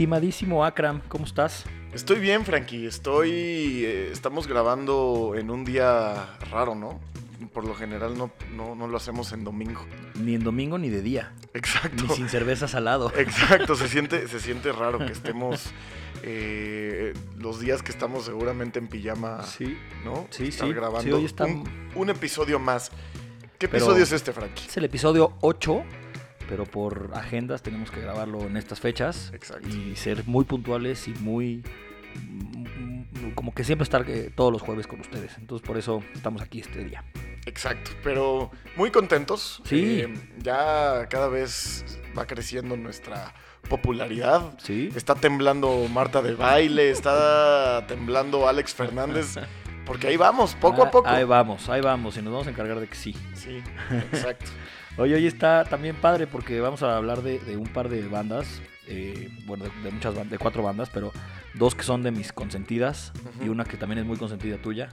estimadísimo Akram, ¿cómo estás? Estoy bien, Frankie. Estamos grabando en un día raro, ¿no? Por lo general no lo hacemos en domingo. Ni en domingo ni de día. Exacto. Ni sin cervezas al lado. Exacto, se siente raro que estemos los días que estamos seguramente en pijama, Sí, ¿no? sí, Estar sí. grabando Sí, hoy está... un episodio más. ¿Qué Pero episodio es este, Frankie? Es el episodio 8, pero por agendas tenemos que grabarlo en estas fechas. Exacto. Y ser muy puntuales y muy... como que siempre estar todos los jueves con ustedes. Entonces por eso estamos aquí este día. Exacto, pero muy contentos. Sí. Ya cada vez va creciendo nuestra popularidad. Sí. Está temblando Marta de Baile, está temblando Alex Fernández, porque ahí vamos, poco a poco. Ahí vamos, y nos vamos a encargar de que sí. Sí, exacto. Hoy está también padre porque vamos a hablar de un par de bandas, de muchas bandas, de 4 bandas, pero 2 que son de mis consentidas y una que también es muy consentida tuya.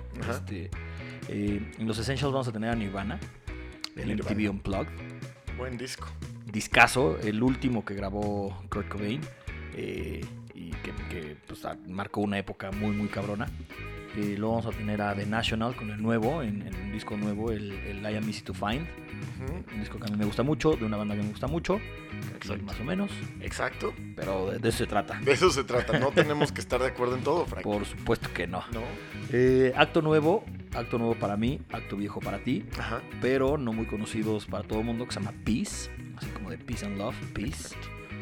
En los Essentials vamos a tener a Nirvana, el MTV Unplugged. Buen disco. Discazo, el último que grabó Kurt Cobain y que pues, marcó una época muy muy cabrona. Luego vamos a tener a The National con el nuevo, en un disco nuevo, el I Am Easy to Find. Un disco que a mí me gusta mucho, de una banda que me gusta mucho, más o menos. Exacto. Pero de eso se trata. De eso se trata, no tenemos que estar de acuerdo en todo, Frank. Por supuesto que no. No. Acto nuevo para mí, acto viejo para ti, pero no muy conocidos para todo el mundo, que se llama Peace, así como de Peace and Love, Peace.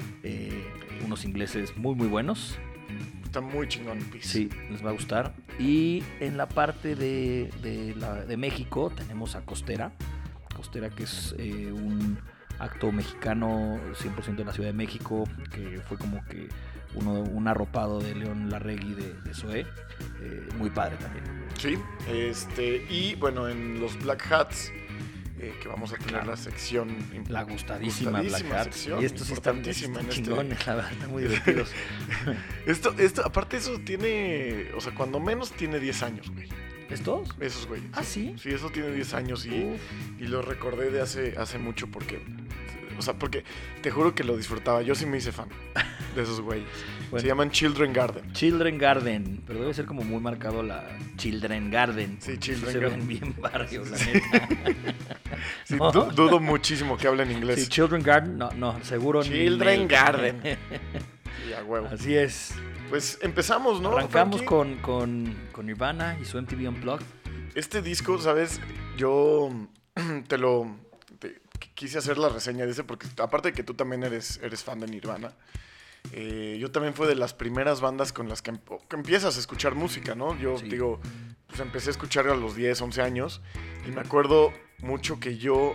Unos ingleses muy muy buenos. Está muy chingón Peace. Sí, les va a gustar. Y en la parte de México tenemos a Costera, que es un acto mexicano 100% de la Ciudad de México, que fue como que un arropado de León Larregui de Zoé. Muy padre también. Sí, y bueno, en los Black Hats, que vamos a tener la sección... La gustadísima Black Hats. Sección, y estos sí están chingones, la verdad, están muy divertidos. esto, aparte eso tiene, o sea, cuando menos tiene 10 años, güey. ¿Estos? Esos, güey. ¿Ah, sí? Sí, eso tiene 10 años y lo recordé de hace mucho porque... O sea, porque te juro que lo disfrutaba. Yo sí me hice fan de esos güeyes. Bueno, se llaman Children Garden. Children Garden. Pero debe ser como muy marcado la Children Garden. Sí, Children Garden. Se ven bien barrio, la neta. Sí, dudo muchísimo que hablen inglés. Sí, Children Garden, no, seguro. Children Garden. Sí, a huevo. Así es. Pues empezamos, ¿no? Arrancamos con Nirvana y su MTV Unplugged. Este disco, ¿sabes? Yo quise hacer la reseña de ese porque aparte de que tú también eres fan de Nirvana, yo también fue de las primeras bandas con las que empiezas a escuchar música, ¿no? Yo digo, pues empecé a escuchar a los 10, 11 años y me acuerdo mucho que yo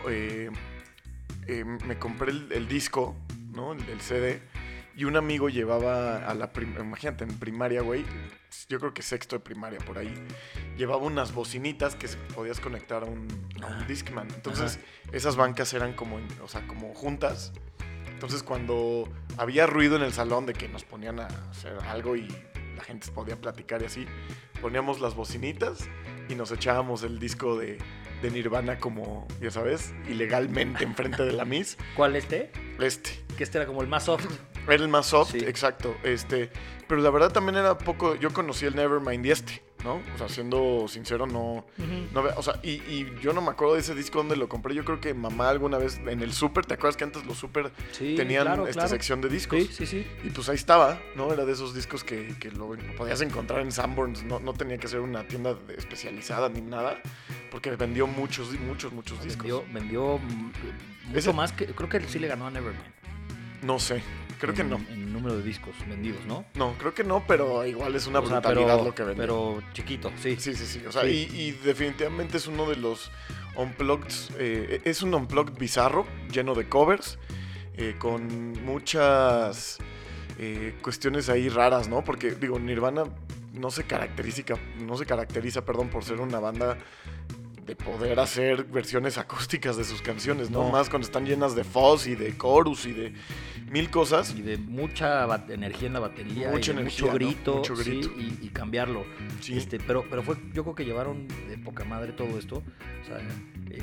me compré el disco, ¿no? El CD. Y un amigo llevaba imagínate, en primaria, güey, yo creo que sexto de primaria, por ahí, llevaba unas bocinitas que podías conectar a un Discman. Entonces, esas bancas eran como juntas. Entonces, cuando había ruido en el salón de que nos ponían a hacer algo y la gente podía platicar y así, poníamos las bocinitas y nos echábamos el disco de Nirvana como, ya sabes, ilegalmente enfrente de la Miss. ¿Cuál este? Que este era como el más soft. Era el más soft, sí. Exacto. Pero la verdad también era poco. Yo conocí el Nevermind y ¿no? O sea, siendo sincero, no. O sea, y yo no me acuerdo de ese disco donde lo compré. Yo creo que mamá alguna vez en el súper, ¿te acuerdas que antes los súper tenían esta sección de discos? Sí. Y pues ahí estaba, ¿no? Era de esos discos que lo podías encontrar en Sanborns. No tenía que ser una tienda especializada ni nada. Porque vendió muchos discos. Vendió mucho más que. Creo que sí le ganó a Nevermind. No sé. Creo que no. En número de discos vendidos, ¿no? No, creo que no, pero igual es una brutalidad lo que vende. Pero chiquito, sí. Sí. O sea, y definitivamente es uno de los Unplugged. Es un Unplugged bizarro, lleno de covers, con muchas cuestiones ahí raras, ¿no? Porque, digo, Nirvana no se caracteriza, por ser una banda de poder hacer versiones acústicas de sus canciones, ¿no? Más cuando están llenas de fuzz y de chorus y de mil cosas. Y de mucha energía en la batería. Mucho grito. Mucho grito. Sí, y cambiarlo. Sí. Pero fue, yo creo que llevaron de poca madre todo esto. O sea,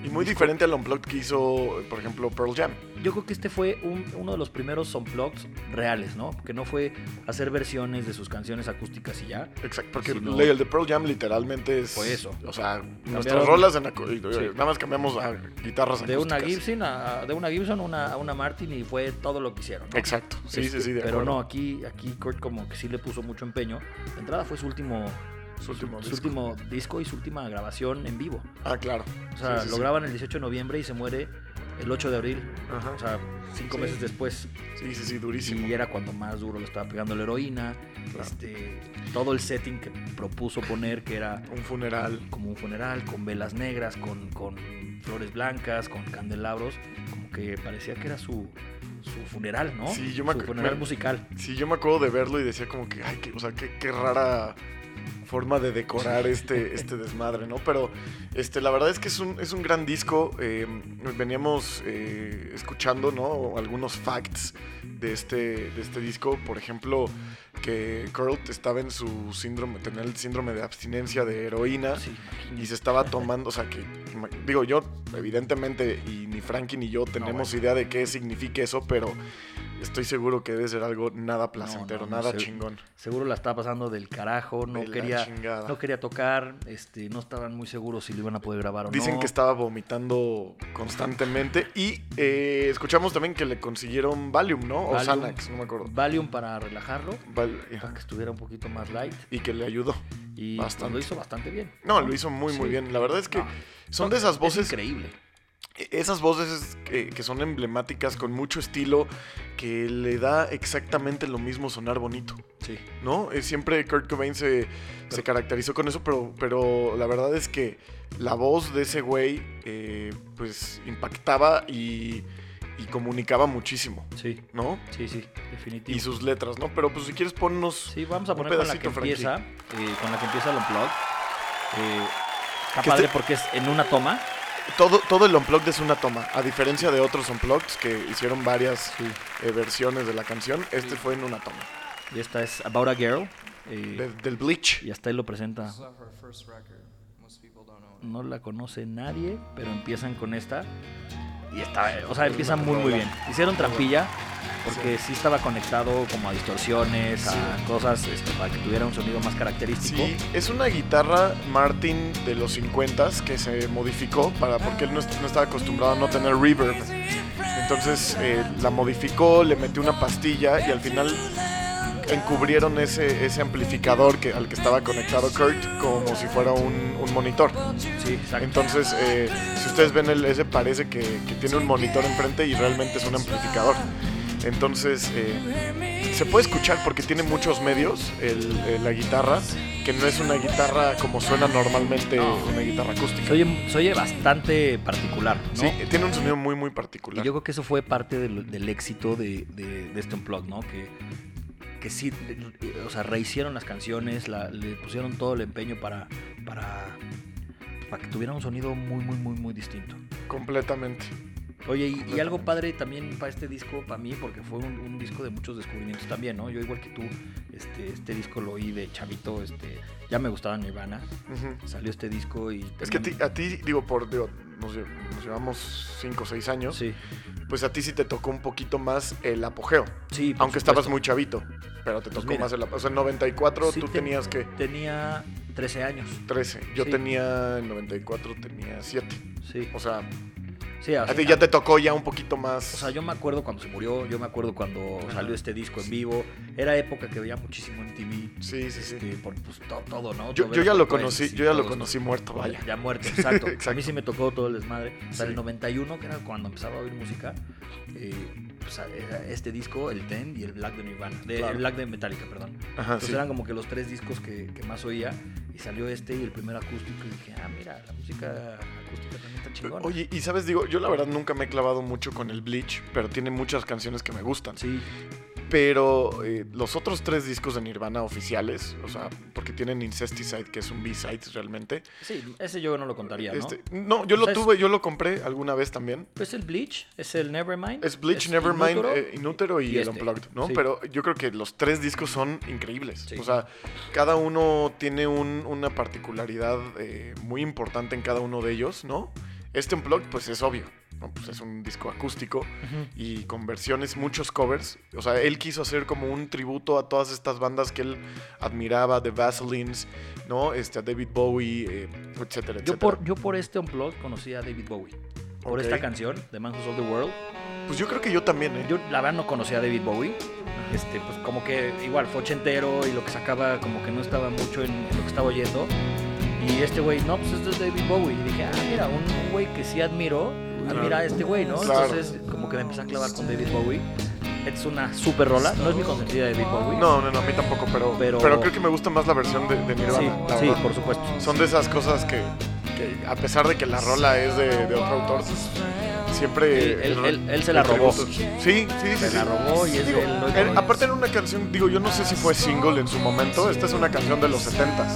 Y muy diferente al Unplugged que hizo, por ejemplo, Pearl Jam. Yo creo que este fue uno de los primeros Unplugged reales, ¿no? Que no fue hacer versiones de sus canciones acústicas y ya. Exacto, porque sino, el de Pearl Jam literalmente es... Fue eso. O sea, nuestras rolas nada más cambiamos a guitarras de acústicas. De una Gibson a una Martin y fue todo lo que hicieron, ¿no? Exacto, sí, de Pero acuerdo. no, aquí Kurt como que sí le puso mucho empeño. De entrada fue su último disco y su última grabación en vivo. Ah, claro. O sea, lo graban el 18 de noviembre y se muere el 8 de abril. Ajá. O sea, 5 meses después. Sí, durísimo. Y era cuando más duro lo estaba pegando la heroína. Claro. Todo el setting que propuso poner, que era un funeral. Como un funeral, con velas negras, con flores blancas, con candelabros. Como que parecía que era su funeral, ¿no? Sí, su funeral musical. Sí, yo me acuerdo de verlo y decía como que, ay, qué rara forma de decorar este desmadre, ¿no? Pero la verdad es que es un gran disco. Veníamos escuchando, ¿no? Algunos facts de este disco. Por ejemplo, que Kurt estaba en su síndrome, tenía el síndrome de abstinencia de heroína. Sí, y se estaba tomando, o sea, que digo yo, evidentemente, y ni Frankie ni yo tenemos idea de qué significa eso, pero estoy seguro que debe ser algo nada placentero, nada chingón. Seguro la estaba pasando del carajo, no quería tocar, no estaban muy seguros si lo iban a poder grabar o no. Dicen que estaba vomitando constantemente y escuchamos también que le consiguieron Valium, ¿no? O Xanax, no me acuerdo. Valium para relajarlo, para que estuviera un poquito más light. Y que le ayudó. Y lo hizo bastante bien. No, lo hizo muy bien. La verdad es que son de esas voces... Es increíble. Esas voces que son emblemáticas, con mucho estilo, que le da exactamente lo mismo sonar bonito. Sí. ¿No? Siempre Kurt Cobain se caracterizó con eso, pero la verdad es que la voz de ese güey pues impactaba y comunicaba muchísimo. Sí. ¿No? Sí, definitivo. Y sus letras, ¿no? Pero pues si quieres ponnos. Sí, vamos a poner con la que empieza el Unplugged. Está padre porque es en una toma. Todo el Unplugged es una toma, a diferencia de otros Unplugged que hicieron varias versiones de la canción, fue en una toma. Y esta es About a Girl. Del Bleach. Y hasta él lo presenta. No la conoce nadie, pero empiezan con esta. Y empieza muy bien. Hicieron trampilla porque sí estaba conectado como a distorsiones, a cosas para que tuviera un sonido más característico. Sí, es una guitarra Martin de los 50s que se modificó porque él no estaba acostumbrado a no tener reverb. Entonces la modificó, le metió una pastilla y al final encubrieron ese amplificador al que estaba conectado Kurt como si fuera un monitor. Sí, exacto. Entonces, si ustedes ven ese parece que tiene un monitor enfrente y realmente es un amplificador. Entonces, se puede escuchar porque tiene muchos medios la guitarra, que no es una guitarra como suena normalmente una guitarra acústica. Se oye bastante particular, ¿no? Sí, tiene un sonido muy particular. Y yo creo que eso fue parte del éxito de este Unplugged, ¿no? Que sí, o sea, rehicieron las canciones, le pusieron todo el empeño para que tuviera un sonido muy distinto. Completamente. Oye, y algo padre también para este disco, para mí, porque fue un disco de muchos descubrimientos también, ¿no? Yo igual que tú, este disco lo oí de chavito, ya me gustaba Nirvana, salió este disco y... Es que a ti nos llevamos 5 o 6 años, sí. Pues a ti sí te tocó un poquito más el apogeo. Sí, aunque estabas muy chavito, pero te tocó más el apogeo. O sea, en 94 tú tenías que... Tenía 13 años. 13. Yo tenía, en 94 tenía 7. Sí. O sea... Sí, a ti ya te tocó ya un poquito más. O sea, yo me acuerdo cuando se murió, yo me acuerdo cuando salió este disco en vivo. Era época que veía muchísimo en TV. Sí. Por todo, ¿no? Yo ya lo conocí muerto, vaya. Ya muerto, exacto. Exacto. A mí sí me tocó todo el desmadre. O sea, el 91, que era cuando empezaba a oír música, pues era este disco, el Ten y el Black de Nirvana. El Black de Metallica, perdón. Ajá, entonces eran como que los 3 discos que más oía. Y salió y el primer acústico. Y dije, mira, la música acústica también está chingona. Oye, y sabes, yo la verdad nunca me he clavado mucho con el Bleach, pero tiene muchas canciones que me gustan. Sí. Pero los otros 3 discos de Nirvana oficiales, o sea, porque tienen Incesticide, que es un B-side realmente. Sí, ese yo no lo contaría, ¿no? No, yo lo tuve, yo lo compré alguna vez también. Pues el Bleach, es el Nevermind. Es Bleach, Nevermind, Inútero y el Unplugged, ¿no? Sí. Pero yo creo que los 3 discos son increíbles. Sí. O sea, cada uno tiene una particularidad muy importante en cada uno de ellos, ¿no? Este Unplugged, pues es obvio, ¿no? Pues es un disco acústico y con versiones, muchos covers. O sea, él quiso hacer como un tributo a todas estas bandas que él admiraba, The Vaselines, ¿no? A David Bowie, etcétera, etcétera. Yo por este Unplugged conocí a David Bowie. Por esta canción, The Man Who Sold the World. Pues yo creo que yo también, ¿eh? Yo la verdad no conocía a David Bowie. Pues como que igual fue ochentero y lo que sacaba como que no estaba mucho en lo que estaba oyendo. Y este güey, no, pues esto es David Bowie. Y dije, mira, un güey que sí admiro, admira a este güey, ¿no? Claro. Entonces como que me empecé a clavar con David Bowie. Es una super rola, no es mi consentida de David Bowie. No, a mí tampoco, pero creo que me gusta más la versión de Nirvana. Sí, por supuesto. Son de esas cosas que a pesar de que la rola es de otro autor, siempre... Él se la robó. Sí. Se la robó y es digo, él. Aparte era una canción, yo no sé si fue single en su momento. Esta es una canción de los 70s.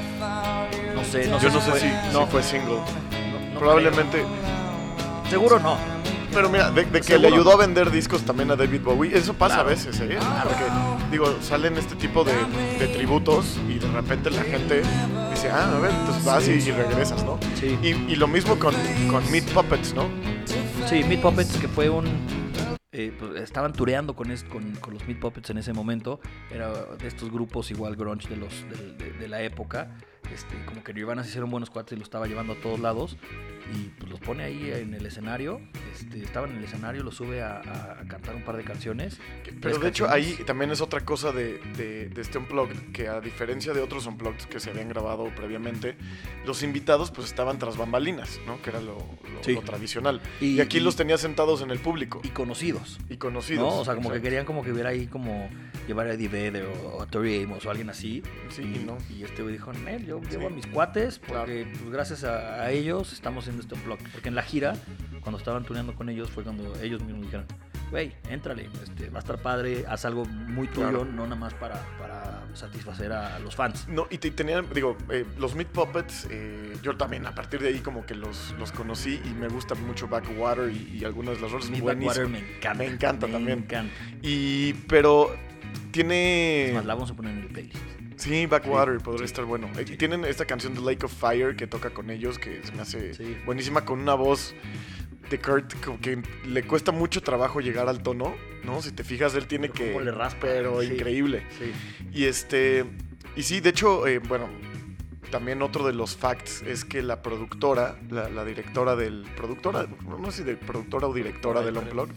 No sé si fue single. No, probablemente. Creo. Seguro no. Pero mira, de que le ayudó a vender discos también a David Bowie, eso pasa a veces, ¿eh? Claro. Porque, salen este tipo de tributos y de repente la gente dice, a ver, entonces vas y regresas, ¿no? Sí. Y lo mismo con Meat Puppets, ¿no? Sí, Meat Puppets, que fue pues estaban tureando con los Meat Puppets en ese momento. Era de estos grupos igual grunge de la época. Como que Nirvana se hicieron buenos cuates y lo estaba llevando a todos lados. Y pues los pone ahí en el escenario. Estaba en el escenario, lo sube a cantar un par de canciones. Pero de hecho ahí también es otra cosa de este Unplugged, que a diferencia de otros Unplugged que se habían grabado previamente, los invitados pues estaban tras bambalinas, ¿no? Que era lo tradicional. Y aquí los tenía sentados en el público. Y conocidos. ¿No? O sea, como que querían como que hubiera ahí como llevar a Eddie Vedder o a Tori Amos o alguien así. Sí, y este güey dijo, yo llevo a mis cuates porque pues, gracias a ellos estamos haciendo este Unplugged. Porque en la gira, cuando estaban tuneando con ellos, fue cuando ellos mismos dijeron, güey, éntrale, va a estar padre, haz algo muy tuyo, no nada más para satisfacer a los fans. No, y tenían, los Meat Puppets, yo también a partir de ahí como que los conocí y me gusta mucho Backwater y algunas de las rolas buenísimas. Backwater me encanta también. Me encanta. Pero tiene... Es más, la vamos a poner en el playlist. Sí, Backwater podría estar bueno. Tienen esta canción de Lake of Fire que toca con ellos, que se me hace buenísima, con una voz de Kurt que le cuesta mucho trabajo llegar al tono, ¿no? Si te fijas, él tiene que... le raspa, pero increíble. Sí. Y sí, de hecho, también otro de los facts es que la productora, la directora no sé si de productora o directora del Unplugged,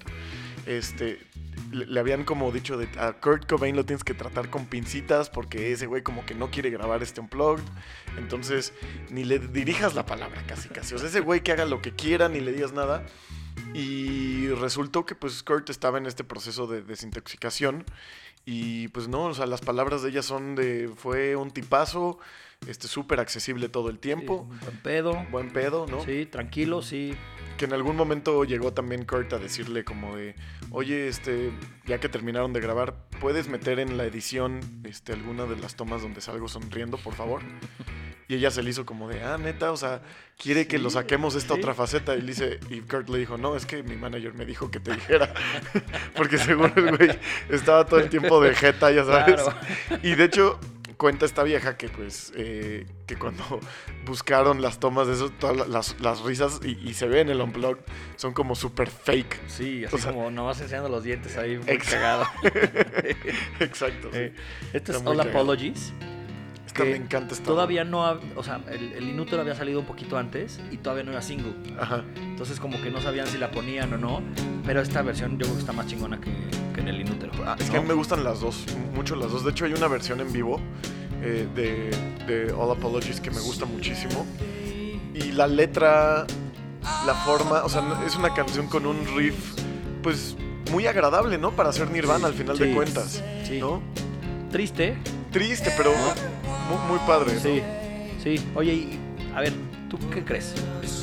le habían como dicho a Kurt Cobain lo tienes que tratar con pincitas porque ese güey como que no quiere grabar este Unplugged, entonces ni le dirijas la palabra casi. O sea, ese güey que haga lo que quiera, ni le digas nada. Y resultó que pues Kurt estaba en este proceso de desintoxicación y pues no, o sea, las palabras de ella son fue un tipazo, súper accesible todo el tiempo. Sí, buen pedo, ¿no? Sí, tranquilo, sí. Que en algún momento llegó también Kurt a decirle como de, oye, ya que terminaron de grabar, ¿puedes meter en la edición alguna de las tomas donde salgo sonriendo, por favor? Y ella se le hizo como de, neta, o sea, quiere que lo saquemos esta otra faceta. Y Kurt le dijo, no, es que mi manager me dijo que te dijera. Porque seguro el güey estaba todo el tiempo de jeta, ya sabes. Claro. Y de hecho, cuenta esta vieja que pues que cuando buscaron las tomas de eso, todas las risas y se ve en el Unplugged son como súper fake. Sí, así como nomás enseñando los dientes ahí muy cagado. Exacto. Sí. Este es All Apologies. Me encanta esta. Todavía no, o sea, el Inútero había salido un poquito antes y todavía no era single. Ajá. Entonces como que no sabían si la ponían o no, pero esta versión yo creo que está más chingona que en el Inútero. Es que a mí me gustan las dos, mucho las dos. De hecho hay una versión en vivo de All Apologies que me gusta muchísimo. Y la letra, la forma, o sea, es una canción con un riff, pues, muy agradable, ¿no? Para hacer Nirvana al final de cuentas, ¿no? Triste, pero muy padre, sí, ¿no? Sí. Oye, y, a ver, ¿tú qué crees?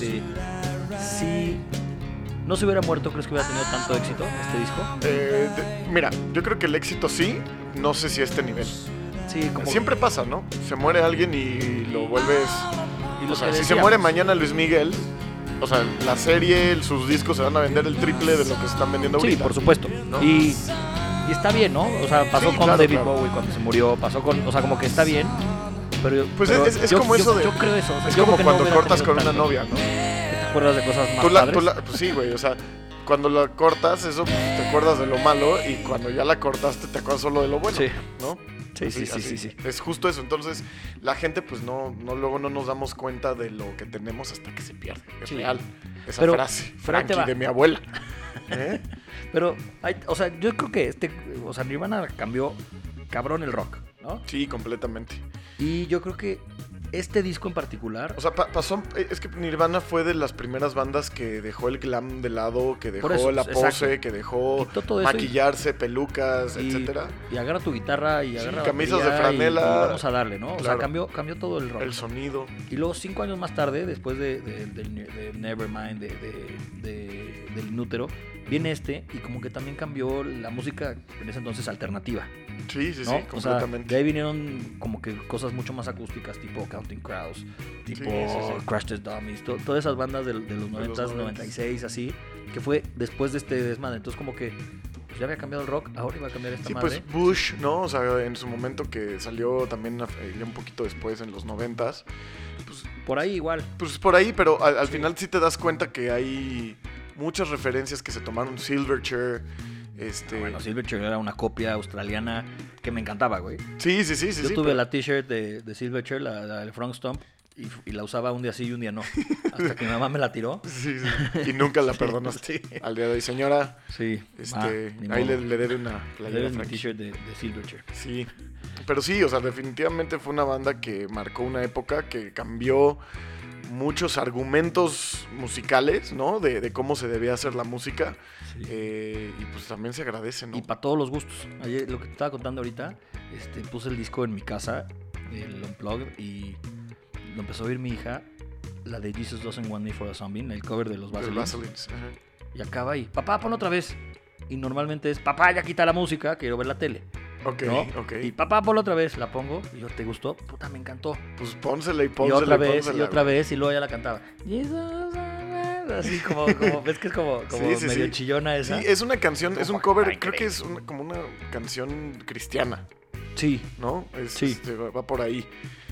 Si no se hubiera muerto, ¿crees que hubiera tenido tanto éxito este disco? Mira, yo creo que el éxito sí, no sé si a este nivel. Sí, como siempre pasa, ¿no? Se muere alguien y lo vuelves... Y o sea, si se muere mañana Luis Miguel, o sea, la serie, sus discos se van a vender el triple de lo que se están vendiendo ahorita. Sí, por supuesto, ¿no? Y está bien, ¿no? O sea, pasó con David Bowie cuando se murió, pasó con... O sea, como que está bien, pero... Pues es como eso de... Yo creo eso. O sea, es como cuando cortas con una novia, ¿no? acuerdas de cosas más padres. Pues sí, güey, o sea, cuando la cortas, eso pues, te acuerdas de lo malo, y cuando ya la cortaste te acuerdas solo de lo bueno, Sí. ¿no? Sí, Así, sí. Es justo eso. Entonces, la gente, pues luego no nos damos cuenta de lo que tenemos hasta que se pierde. Es Sí. real. Esa Pero frase, ahí te Frankie, va. de mi abuela. ¿Eh? Pero, o sea, yo creo que Nirvana cambió cabrón el rock, ¿no? Sí, completamente. Y yo creo que este disco en particular... O sea, pasó. Es que Nirvana fue de las primeras bandas que dejó el glam de lado, que dejó Por eso, la pose, exacto. que dejó Quitó todo eso maquillarse, pelucas, etcétera. Y agarra tu guitarra y agarra camisas batería de franela. y vamos a darle, ¿no? O sea, Claro. cambió todo el rock. El sonido. Y luego 5 años más tarde, después de Nevermind, del Inútero, viene y como que también cambió la música en ese entonces alternativa, Sí, ¿no? completamente. O sea, de ahí vinieron como que cosas mucho más acústicas, tipo Counting Crows, tipo Sí. Crash Test Dummies, todas esas bandas de los 90s, 96, así, que fue después de este desmadre. Entonces como que pues, ya había cambiado el rock, ahora iba a cambiar esta Sí, madre. pues Bush, ¿no? O sea, en su momento que salió también ya un poquito después, en los 90s. Por ahí igual. Pues por ahí, pero al final sí te das cuenta que hay muchas referencias que se tomaron. Silverchair, Bueno, Silverchair era una copia australiana que me encantaba, güey. Sí. Yo tuve la t-shirt de Silverchair, la del Front Stomp, y la usaba un día sí y un día no. Hasta que mi mamá me la tiró. Sí. Y nunca la perdonaste. Sí. Al día de hoy, señora. Sí. Ahí modo. le debe una Le playera debes mi Frankie. t-shirt de Silverchair. Sí. Pero sí, o sea, definitivamente fue una banda que marcó una época, que cambió muchos argumentos musicales, ¿no? De cómo se debía hacer la música. Sí. Y pues también se agradece, ¿no? Y para todos los gustos. Ayer, lo que te estaba contando ahorita, puse el disco en mi casa, el Unplugged, y lo empezó a oír mi hija, la de Jesus Doesn't Want Me for a Zombie, el cover de los Del Vaselines. Vaselines, ajá. Y acaba ahí, papá, ponlo otra vez. Y normalmente es, papá, ya quita la música, quiero ver la tele. Ok, ¿no? ok. Y papá, ponlo otra vez, la pongo, y yo, ¿te gustó? Puta, me encantó. Pues pónsela y Y pónsela otra vez, pónsela, y otra güey. vez, y luego ya la cantaba. Jesus, así como ves que es como Sí, medio sí. chillona esa. Sí, es una canción, es un cover, Ay, creo que es como una canción cristiana, Sí, ¿no? Sí. Va por ahí.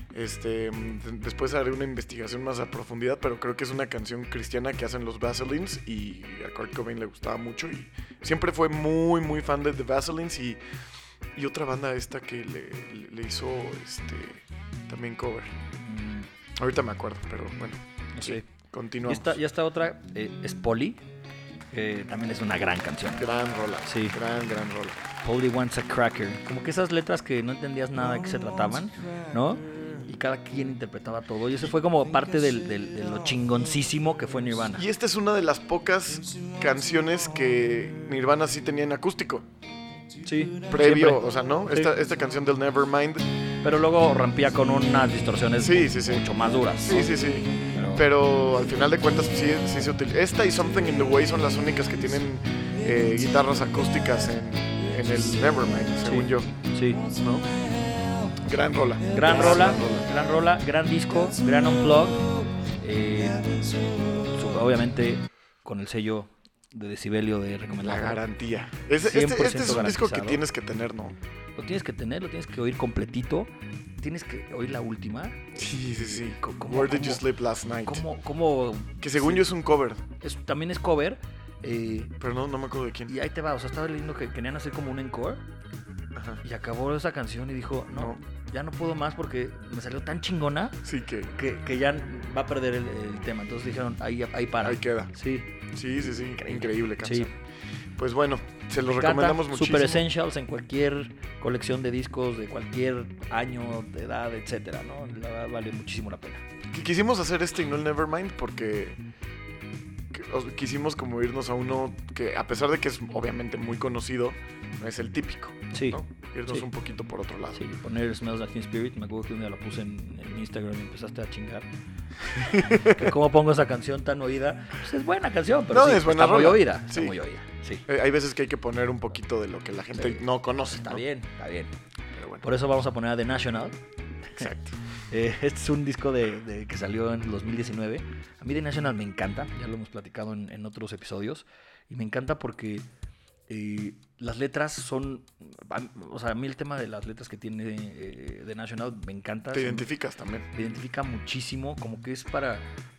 Después haré una investigación más a profundidad, pero creo que es una canción cristiana que hacen los Vaselines, y a Kurt Cobain le gustaba mucho, y siempre fue muy, muy fan de The Vaselines, y otra banda esta que le hizo también cover. Ahorita me acuerdo, pero bueno. no Sí, sé. continuamos. Y esta otra es Polly, que también es una gran canción. Gran rola. Sí. Gran rola. Polly Wants a Cracker. Como que esas letras que no entendías nada de qué se trataban, ¿no? Y cada quien interpretaba todo. Y eso fue como parte de lo chingoncísimo que fue Nirvana. Y esta es una de las pocas canciones que Nirvana sí tenía en acústico. Sí. Previo, siempre. o sea, ¿no? Sí. Esta canción del Nevermind. Pero luego rompía con unas distorsiones Sí. mucho más duras. ¿no? Sí. Pero al final de cuentas sí se utiliza. Esta y Something in the Way son las únicas que tienen guitarras acústicas en el Nevermind, según yo. Sí. ¿No? Gran rola. Gran rola, gran disco, gran unplug. Obviamente con el sello de decibelio de La recomendado. garantía. Este 100% es un disco que garantizado. tienes que tener, ¿no? Lo tienes que tener, lo tienes que oír completito. Tienes que oír la última. Sí. ¿Cómo- Where Did You cómo- Sleep Last Night? ¿Cómo? Que según yo es un cover, También es cover. pero no me acuerdo de quién. Y ahí te va. O sea, estaba leyendo que querían hacer como un encore. Ajá. Y acabó esa canción y dijo, no, ya no puedo más porque me salió tan chingona Sí, que que ya va a perder el tema. Entonces dijeron, ahí para. ahí queda. Sí. Sí. Increíble canción. Sí. Pues bueno, se los Me recomendamos encanta, muchísimo. Super Essentials en cualquier colección de discos de cualquier año, de edad, etcétera, ¿no? La verdad vale muchísimo la pena. Quisimos hacer y no el Nevermind porque quisimos como irnos a uno que, a pesar de que es obviamente muy conocido, no es el típico. Sí. ¿no? Irnos Sí. un poquito por otro lado. Sí, poner Smells Like Teen Spirit, me acuerdo que un día la puse en Instagram y empezaste a chingar. Que ¿Cómo pongo esa canción tan oída? Pues es buena canción, pero No, sí, es buena está muy rola. oída. Sí. Está muy oída, sí. Hay veces que hay que poner un poquito de lo que la gente Sí. no conoce. Está ¿no? bien. Pero bueno, Por eso vamos a poner a The National. exacto. Este es un disco que salió en 2019. A mí The National me encanta, ya lo hemos platicado en otros episodios. Y me encanta porque las letras son... O sea, a mí el tema de las letras que tiene The National me encanta. Te identificas también. Me identifica muchísimo, como que es para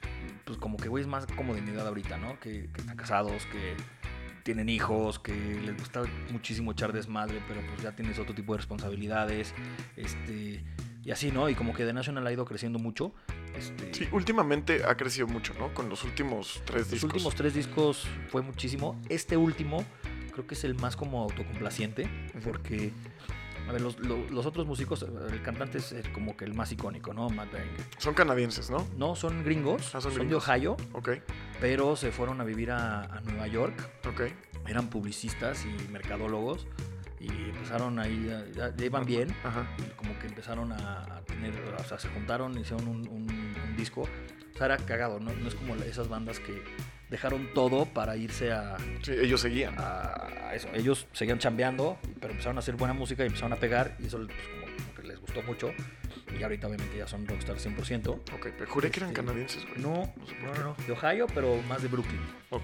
pues como que güeyes más como de mi edad ahorita, ¿no? Que están casados, que tienen hijos, que les gusta muchísimo echar desmadre, pero pues ya tienes otro tipo de responsabilidades, y así, ¿no? Y como que The National ha ido creciendo mucho. Sí, últimamente ha crecido mucho, ¿no? Con los últimos 3 discos. Los últimos 3 discos fue muchísimo. Este último creo que es el más como autocomplaciente, porque... A ver, los otros músicos, el cantante es como que el más icónico, ¿no? Matt Berninger. Son canadienses, ¿no? No, son gringos. Son gringos. De Ohio. Ok. Pero se fueron a vivir a Nueva York. Ok. Eran publicistas y mercadólogos. Y empezaron ahí, ya iban bien. Ajá. Y como que empezaron a tener, o sea, se juntaron, hicieron un disco. O sea, era cagado, ¿no? No es como esas bandas que dejaron todo para irse a... Sí, ellos seguían. A eso. Ellos seguían chambeando, pero empezaron a hacer buena música y empezaron a pegar. Y eso pues, como que les gustó mucho. Y ahorita obviamente ya son rockstar 100%. Ok, pero juré que eran canadienses, güey. No, no. De Ohio, pero más de Brooklyn. Ok.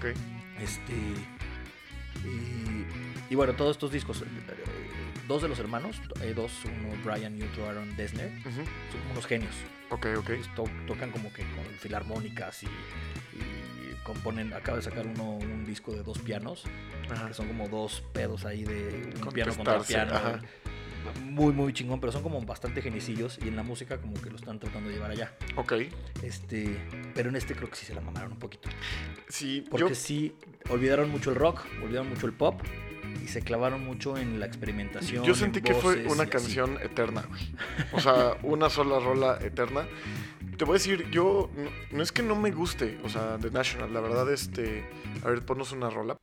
Y bueno, todos estos discos, 2 de los hermanos, uno Brian y otro Aaron Dessner, son como unos genios. Ok. Tocan como que con filarmónicas y componen. Acaba de sacar un disco de 2 pianos, que son como 2 pedos ahí de un piano contra piano. Ajá. Muy, muy chingón, pero son como bastante genicillos y en la música como que lo están tratando de llevar allá. Ok. Pero en creo que sí se la mamaron un poquito. Sí, porque sí olvidaron mucho el rock, olvidaron mucho el pop y se clavaron mucho en la experimentación. Yo sentí que fue una canción eterna, güey. O sea, una sola rola eterna. Te voy a decir, yo no es que no me guste, o sea, The National, la verdad, a ver, ponnos una rola.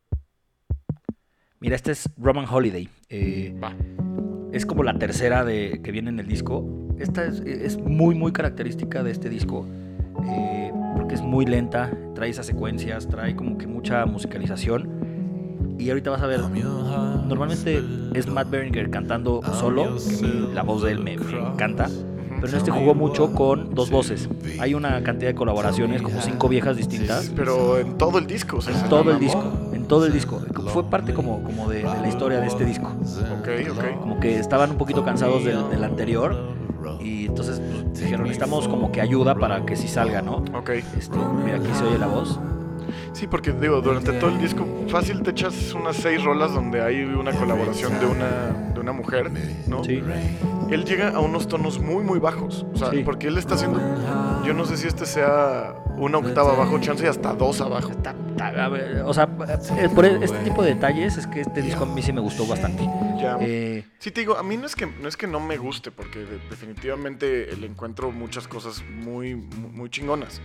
Mira, este es Roman Holiday. Va. Es como la tercera que viene en el disco. Esta es muy, muy característica de este disco, porque es muy lenta, trae esas secuencias, trae como que mucha musicalización. Y ahorita vas a ver, normalmente es Matt Berninger cantando solo, que la voz de él me encanta, pero en jugó mucho con 2 voces. Hay una cantidad de colaboraciones, como 5 viejas distintas. Pero en todo el disco. O sea, en todo el disco. Fue parte como de la historia de este disco. Ok. Como que estaban un poquito cansados del anterior y entonces pues, dijeron, necesitamos como que ayuda para que sí salga, ¿no? Ok. Mira, aquí se oye la voz. Sí, porque digo, durante todo el disco fácil te echas unas 6 rolas donde hay una colaboración de una mujer, ¿no? Sí. Él llega a unos tonos muy, muy bajos. O sea, sí. Porque él está haciendo... Yo no sé si sea una octava abajo, chance y hasta 2 abajo. O sea, por este tipo de detalles es que este disco a mí sí me gustó bastante. Ya. Sí, te digo, a mí no es que no me guste, porque definitivamente le encuentro muchas cosas muy, muy chingonas.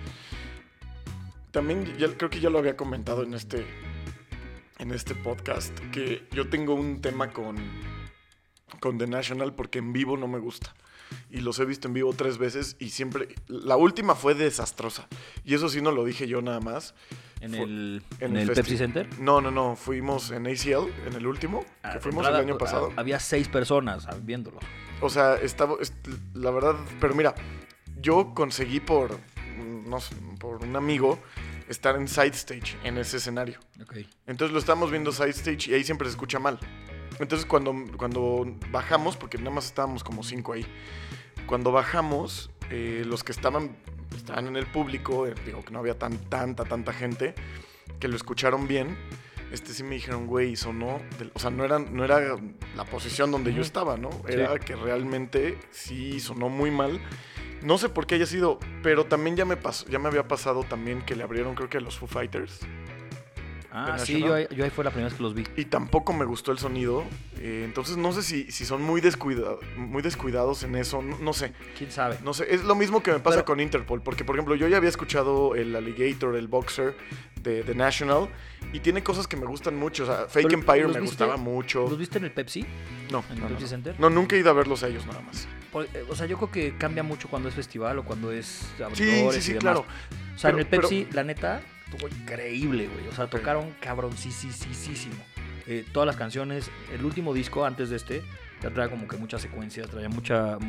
También creo que ya lo había comentado en este podcast, que yo tengo un tema con The National porque en vivo no me gusta. Y los he visto en vivo 3 veces y siempre... La última fue desastrosa. Y eso sí no lo dije yo nada más. ¿En el Pepsi Center? No. Fuimos en ACL, en el último, que fuimos el año pasado. Había 6 personas viéndolo. O sea, la verdad... Pero mira, yo conseguí por un amigo estar en side stage en ese escenario. Okay. Entonces lo estamos viendo side stage y ahí siempre se escucha mal. Entonces cuando bajamos, porque nada más estábamos como 5 ahí, cuando bajamos, los que estaban en el público, digo que no había tanta gente, que lo escucharon bien, sí me dijeron, güey, sonó, o sea, no era la posición donde yo estaba, ¿no? Era que realmente sí sonó muy mal. No sé por qué haya sido, pero también ya me había pasado también que le abrieron, creo que a los Foo Fighters. Sí, yo ahí fue la primera vez que los vi. Y tampoco me gustó el sonido. Entonces no sé si son muy descuidados en eso. No sé. ¿Quién sabe? No sé. Es lo mismo que me pasa con Interpol. Porque, por ejemplo, yo ya había escuchado el Alligator, el Boxer de The National. Y tiene cosas que me gustan mucho. O sea, Fake Empire me gustaba mucho. ¿Los viste en el Pepsi? No. ¿En el Pepsi Center? No, nunca he ido a verlos a ellos nada más. O sea, yo creo que cambia mucho cuando es festival o cuando es abridores sí, y demás. Claro. O sea, en el Pepsi, la neta... Estuvo increíble, güey. O sea, tocaron cabroncísimo. Todas las canciones, el último disco antes de ya traía como que muchas secuencias, traía mucha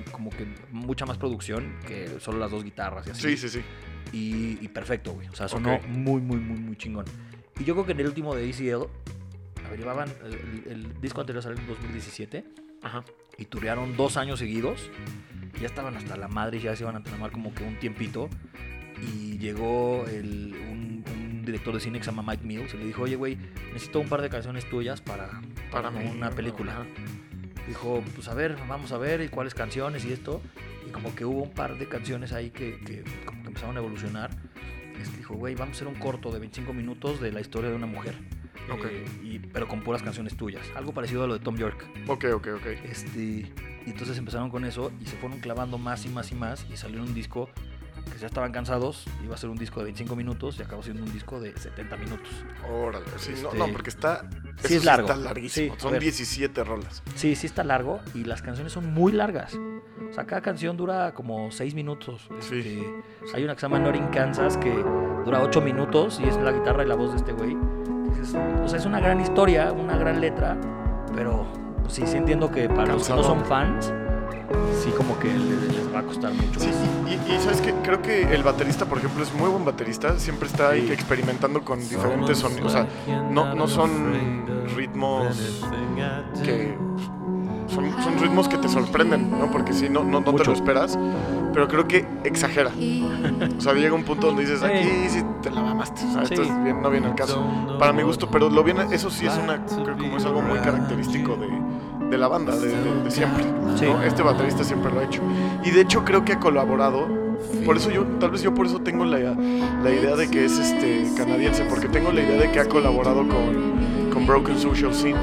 más producción que solo las 2 guitarras y así. Sí. Y perfecto, güey. O sea, sonó muy, muy, muy, muy chingón. Y yo creo que en el último de ACL, llevaban el disco anterior salió en 2017. Ajá. Y turearon 2 años seguidos. Ya estaban hasta la madre y ya se iban a tomar como que un tiempito. y llegó un director de cine que se llama Mike Mills y le dijo, oye, güey, necesito un par de canciones tuyas para una película. Dijo, pues a ver, vamos a ver, y cuáles canciones y esto. Y como que hubo un par de canciones ahí que como que empezaron a evolucionar. Dijo, güey, vamos a hacer un corto de 25 minutos de la historia de una mujer. Pero con puras canciones tuyas. Algo parecido a lo de Tom York. Ok. Y entonces empezaron con eso y se fueron clavando más y más y más. Y salió un disco que ya estaban cansados. Iba a ser un disco de 25 minutos y acabó siendo un disco de 70 minutos. Órale. Sí, no, porque está... Sí, es largo. Está larguísimo. Sí, son 17 rolas. Sí está largo y las canciones son muy largas. O sea, cada canción dura como 6 minutos. Sí. Hay una que se llama Not in Kansas que dura 8 minutos y es la guitarra y la voz de este güey. O sea, es una gran historia, una gran letra, pero sí entiendo que para los que no son fans, sí como que les va a costar mucho. Sí, y ¿sabes qué? Creo que el baterista, por ejemplo, es muy buen baterista. Siempre está ahí experimentando con diferentes sonidos. O sea, no son ritmos que... Son ritmos que te sorprenden, ¿no? Porque si no te lo esperas. Pero creo que exagera. O sea, llega un punto donde dices, aquí sí te la mamaste. O sea, esto no viene al caso. Para mi gusto, pero eso sí es creo que es algo muy característico de la banda, de siempre. Sí. ¿No? Este baterista siempre lo ha hecho. Y de hecho creo que ha colaborado. Por eso tal vez yo por eso tengo la idea de que es canadiense. Porque tengo la idea de que ha colaborado con Broken Social Scene.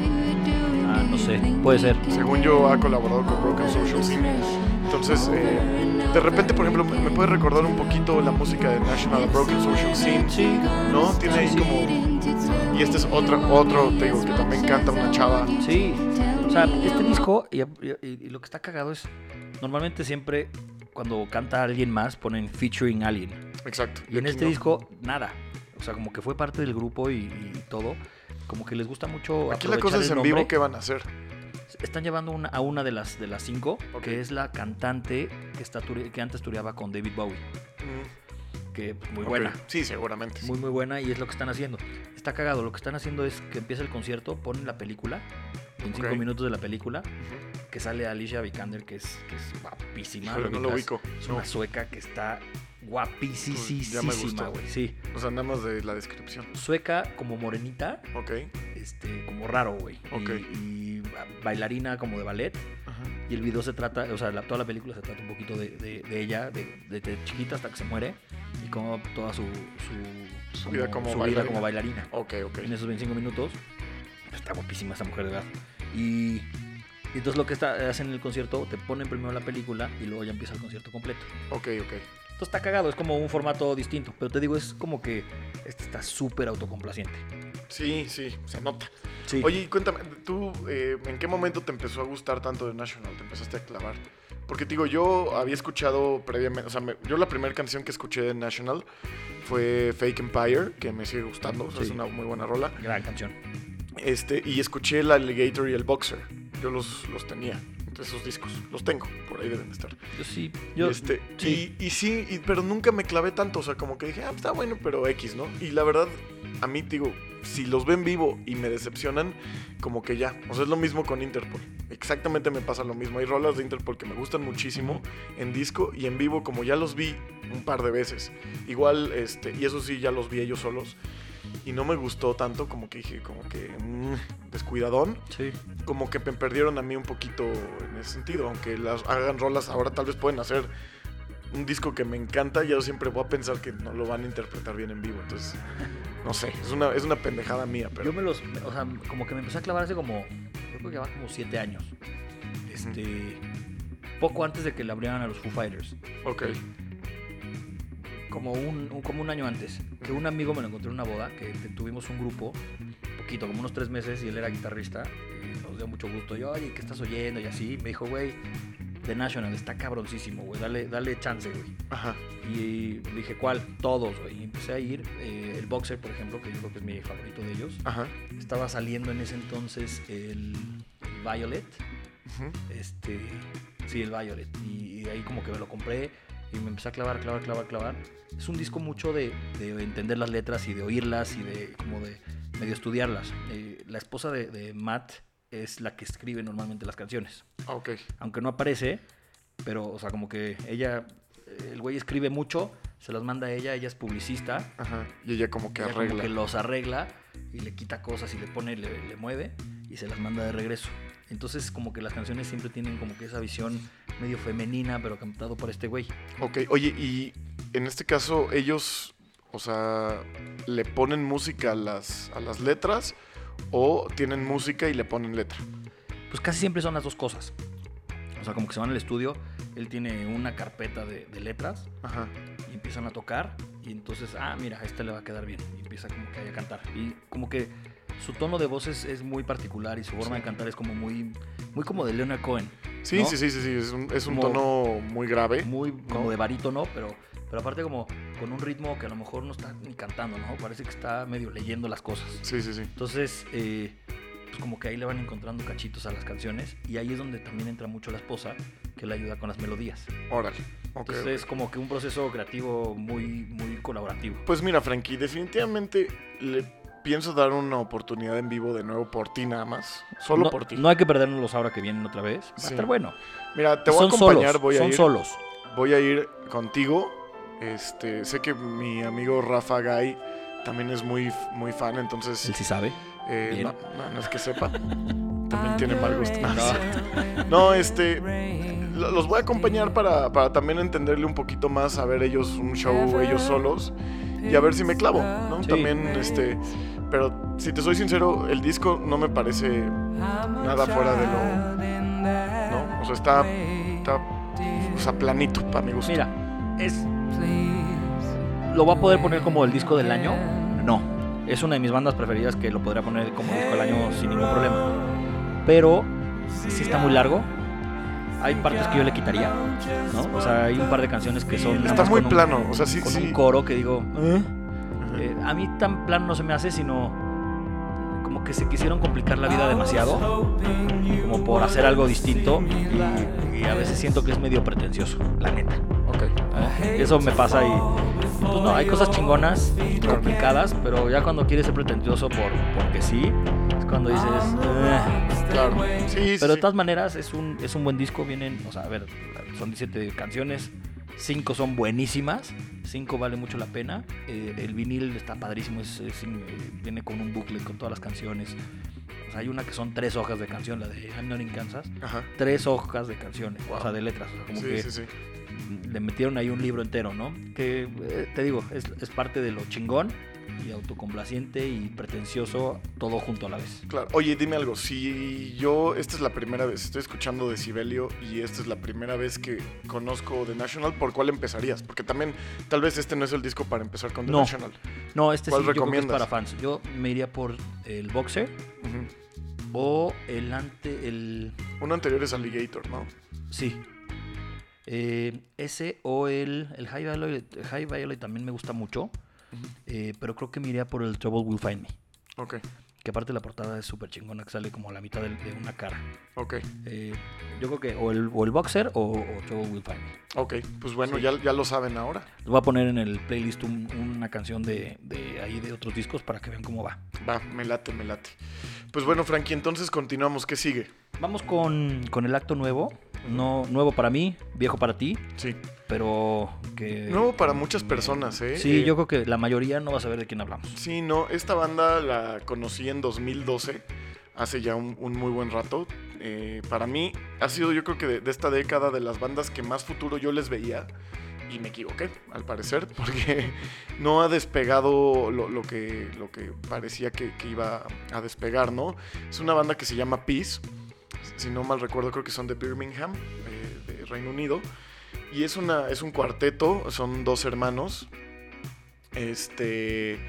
No sé, puede ser. Según yo, ha colaborado con Broken Social Scene. Entonces, de repente, por ejemplo, me puede recordar un poquito la música de National Broken Social Scene. Sí. ¿No? Tiene ahí como... Y este es otro, te digo, que también canta una chava. Sí. O sea, este disco, y lo que está cagado es... Normalmente siempre, cuando canta alguien más, ponen featuring alguien. Exacto. Y en este disco, nada. O sea, como que fue parte del grupo y todo. Como que les gusta mucho. Aquí la cosa es en vivo, ¿qué van a hacer? Están llevando a una de las 5, que es la cantante que antes tureaba con David Bowie. Que muy buena. Sí, seguramente. Muy, muy buena, y es lo que están haciendo. Está cagado. Lo que están haciendo es que empieza el concierto, ponen la película, 25 minutos de la película, que sale Alicia Vikander, que es guapísima. Pero no lo ubico. Es una sueca que está guapísima, güey. Sí. O sea, nada más de la descripción. Sueca, como morenita. Ok. Como raro, güey. Ok. Y bailarina como de ballet. Ajá. Y el video se trata, o sea, toda la película se trata un poquito de ella, de chiquita hasta que se muere. Y como toda su vida como bailarina. Ok. En esos 25 minutos. Está guapísima esa mujer, de verdad. Y entonces lo que hacen en el concierto, te ponen primero la película y luego ya empieza el concierto completo. Ok. Entonces está cagado, es como un formato distinto. Pero te digo, es como que está súper autocomplaciente. Sí, se nota. Sí. Oye, cuéntame, ¿tú en qué momento te empezó a gustar tanto de National? ¿Te empezaste a clavar? Porque te digo, yo había escuchado previamente, o sea, yo la primera canción que escuché de National fue Fake Empire, que me sigue gustando, o sea, es una muy buena rola. Gran canción. Y escuché el Alligator y el Boxer. Yo los tenía, esos discos. Los tengo, por ahí deben estar. Yo sí. Sí, pero nunca me clavé tanto. O sea, como que dije, está bueno, pero X, ¿no? Y la verdad, a mí, digo, si los ven vivo y me decepcionan, como que ya. O sea, es lo mismo con Interpol. Exactamente me pasa lo mismo. Hay rolas de Interpol que me gustan muchísimo en disco y en vivo, como ya los vi un par de veces. Igual, y eso sí, ya los vi ellos solos. Y no me gustó tanto, como que dije, descuidadón. Sí. Como que me perdieron a mí un poquito en ese sentido. Aunque las hagan rolas, ahora tal vez pueden hacer un disco que me encanta. Y yo siempre voy a pensar que no lo van a interpretar bien en vivo. Entonces, no sé, es una pendejada mía. Pero... Yo o sea, como que me empecé a clavar hace como, yo creo que va como 7 años. Poco antes de que le abrieran a los Foo Fighters. Ok. Como un año antes, que un amigo me lo encontró en una boda, que tuvimos un grupo, poquito, como unos 3 meses, y él era guitarrista, y nos dio mucho gusto. Yo, oye, ¿qué estás oyendo? Y así, me dijo, güey, The National está cabroncísimo, güey, dale chance, güey. Ajá. Y le dije, ¿cuál? Todos, güey. Y empecé a ir, el Boxer, por ejemplo, que yo creo que es mi favorito de ellos. Ajá. Estaba saliendo en ese entonces el Violet. Uh-huh. Sí, el Violet. Y ahí como que me lo compré y me empecé a clavar. Es un disco mucho de entender las letras y de oírlas y de medio estudiarlas. La esposa de Matt es la que escribe normalmente las canciones. Ok. Aunque no aparece, pero, o sea, como que ella, el güey escribe mucho, se las manda a ella es publicista. Ajá. Y ella como que ella arregla. como que los arregla y le quita cosas y le pone, le mueve y se las manda de regreso. Entonces como que las canciones siempre tienen como que esa visión medio femenina, pero cantado por este güey. Ok, oye, y en este caso ellos, o sea, ¿le ponen música a las letras o tienen música y le ponen letra? Pues casi siempre son las dos cosas. O sea, como que se van al estudio, él tiene una carpeta de letras. Ajá. Y empiezan a tocar y entonces, mira, a este le va a quedar bien. Y empieza como que a cantar. Y como que su tono de voz es muy particular y su forma de cantar es como muy como de Leonard Cohen. Sí, ¿no? sí, es un tono muy grave. Muy como de barítono, pero aparte como con un ritmo que a lo mejor no está ni cantando, ¿no? Parece que está medio leyendo las cosas. Sí. Entonces, pues como que ahí le van encontrando cachitos a las canciones y ahí es donde también entra mucho la esposa, que le ayuda con las melodías. Órale. Okay, Entonces es como que un proceso creativo muy colaborativo. Pues mira, Frankie, definitivamente le pienso dar una oportunidad en vivo de nuevo por ti nada más. Solo por ti. No hay que perdernos ahora que vienen otra vez. Va a estar bueno. Mira, te voy a acompañar. Son solos. Voy a ir contigo. Sé que mi amigo Rafa Gay también es muy fan, entonces... Él sí sabe. No es que sepa. También tiene mal gusto. No, los voy a acompañar para también entenderle un poquito más, a ver ellos un show, ellos solos, y a ver si me clavo, ¿no? Sí. También, pero si te soy sincero, el disco no me parece nada fuera de lo... ¿no? O sea, está o sea, planito para mi gusto. Mira, ¿lo va a poder poner como el disco del año? No. Es una de mis bandas preferidas que lo podría poner como disco del año sin ningún problema. Pero sí está muy largo. Hay partes que yo le quitaría, ¿no? O sea, hay un par de canciones que son... Está muy plano, o sea, sí. Con un coro que digo... a mí tan plano no se me hace, sino... como que se quisieron complicar la vida demasiado, como por hacer algo distinto, y a veces siento que es medio pretencioso, la neta. Eso me pasa y pues no, hay cosas chingonas, complicadas, pero ya cuando quieres ser pretencioso porque sí, es cuando dices... Claro. Sí, pero de todas maneras es un buen disco, vienen, o sea, a ver, son 17 canciones, 5 son buenísimas, 5 vale mucho la pena. El vinil está padrísimo, viene con un booklet con todas las canciones. O sea, hay una que son 3 hojas de canción, la de I'm Not in Kansas. Ajá. 3 hojas de canciones, o sea, de letras. O sea, como que le metieron ahí un libro entero, ¿no? Que, te digo, es parte de lo chingón y autocomplaciente y pretencioso, todo junto a la vez. Claro. Oye, dime algo, si esta es la primera vez, estoy escuchando Decibelio y esta es la primera vez que conozco The National, ¿por cuál empezarías? Porque también, tal vez no es el disco para empezar con The National. No, sí, ¿cuál yo creo que es recomiendas? para fans. Yo me iría por el Boxer o Uno anterior es Alligator, ¿no? Sí. Ese o el High Violet también me gusta mucho. Pero creo que me iría por el Trouble Will Find Me. Ok. Que aparte la portada es súper chingona, que sale como a la mitad de una cara. Ok. Yo creo que o el Boxer o Trouble Will Find Me. Ok, pues bueno, sí. ya lo saben ahora. Les voy a poner en el playlist una canción de ahí de otros discos para que vean cómo va. Va, me late. Pues bueno, Frankie, entonces continuamos. ¿Qué sigue? Vamos con el acto nuevo. No, nuevo para mí, viejo para ti. Sí. Pero que... nuevo para muchas personas, ¿eh? Sí, yo creo que la mayoría no va a saber de quién hablamos. Sí, no, esta banda la conocí en 2012, hace ya un muy buen rato. Para mí ha sido, yo creo que de esta década, de las bandas que más futuro yo les veía. Y me equivoqué, al parecer, porque no ha despegado lo que parecía que iba a despegar, ¿no? Es una banda que se llama Peace. Si no mal recuerdo, creo que son de Birmingham, de Reino Unido. Y es un cuarteto, son 2 hermanos. Que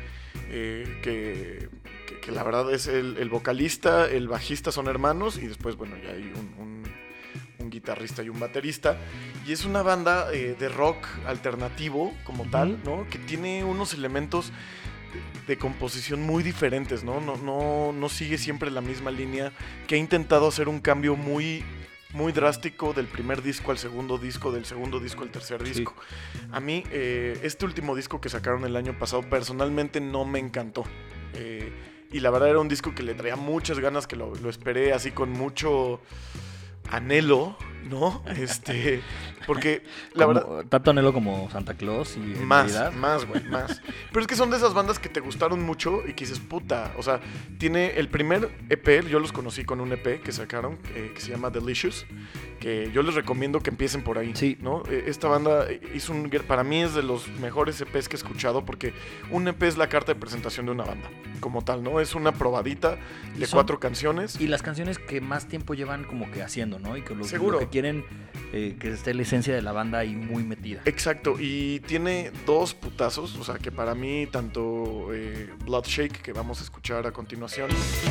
la verdad es el vocalista, el bajista son hermanos. Y después, bueno, ya hay un guitarrista y un baterista. Y es una banda de rock alternativo como tal, ¿no? Que tiene unos elementos de composición muy diferentes, ¿no? No sigue siempre la misma línea, que ha intentado hacer un cambio muy, muy drástico del primer disco al segundo disco, del segundo disco al tercer disco. Sí. A mí, este último disco que sacaron el año pasado, personalmente no me encantó. Y la verdad era un disco que le traía muchas ganas, que lo esperé así con mucho anhelo, ¿no? Porque la verdad... Tanto Anhelo como Santa Claus y más, güey, más. Pero es que son de esas bandas que te gustaron mucho y que dices, puta, o sea, tiene el primer EP, yo los conocí con un EP que sacaron, que se llama Delicious, que yo les recomiendo que empiecen por ahí, sí, ¿no? Esta banda hizo para mí es de los mejores EPs que he escuchado, porque un EP es la carta de presentación de una banda, como tal, ¿no? Es una probadita de 4 canciones. Y las canciones que más tiempo llevan como que haciendo, ¿no? Y que Seguro. Lo que quieren que esté la esencia de la banda ahí muy metida. Exacto, y tiene 2 putazos, o sea que para mí tanto Bloodshake, que vamos a escuchar a continuación,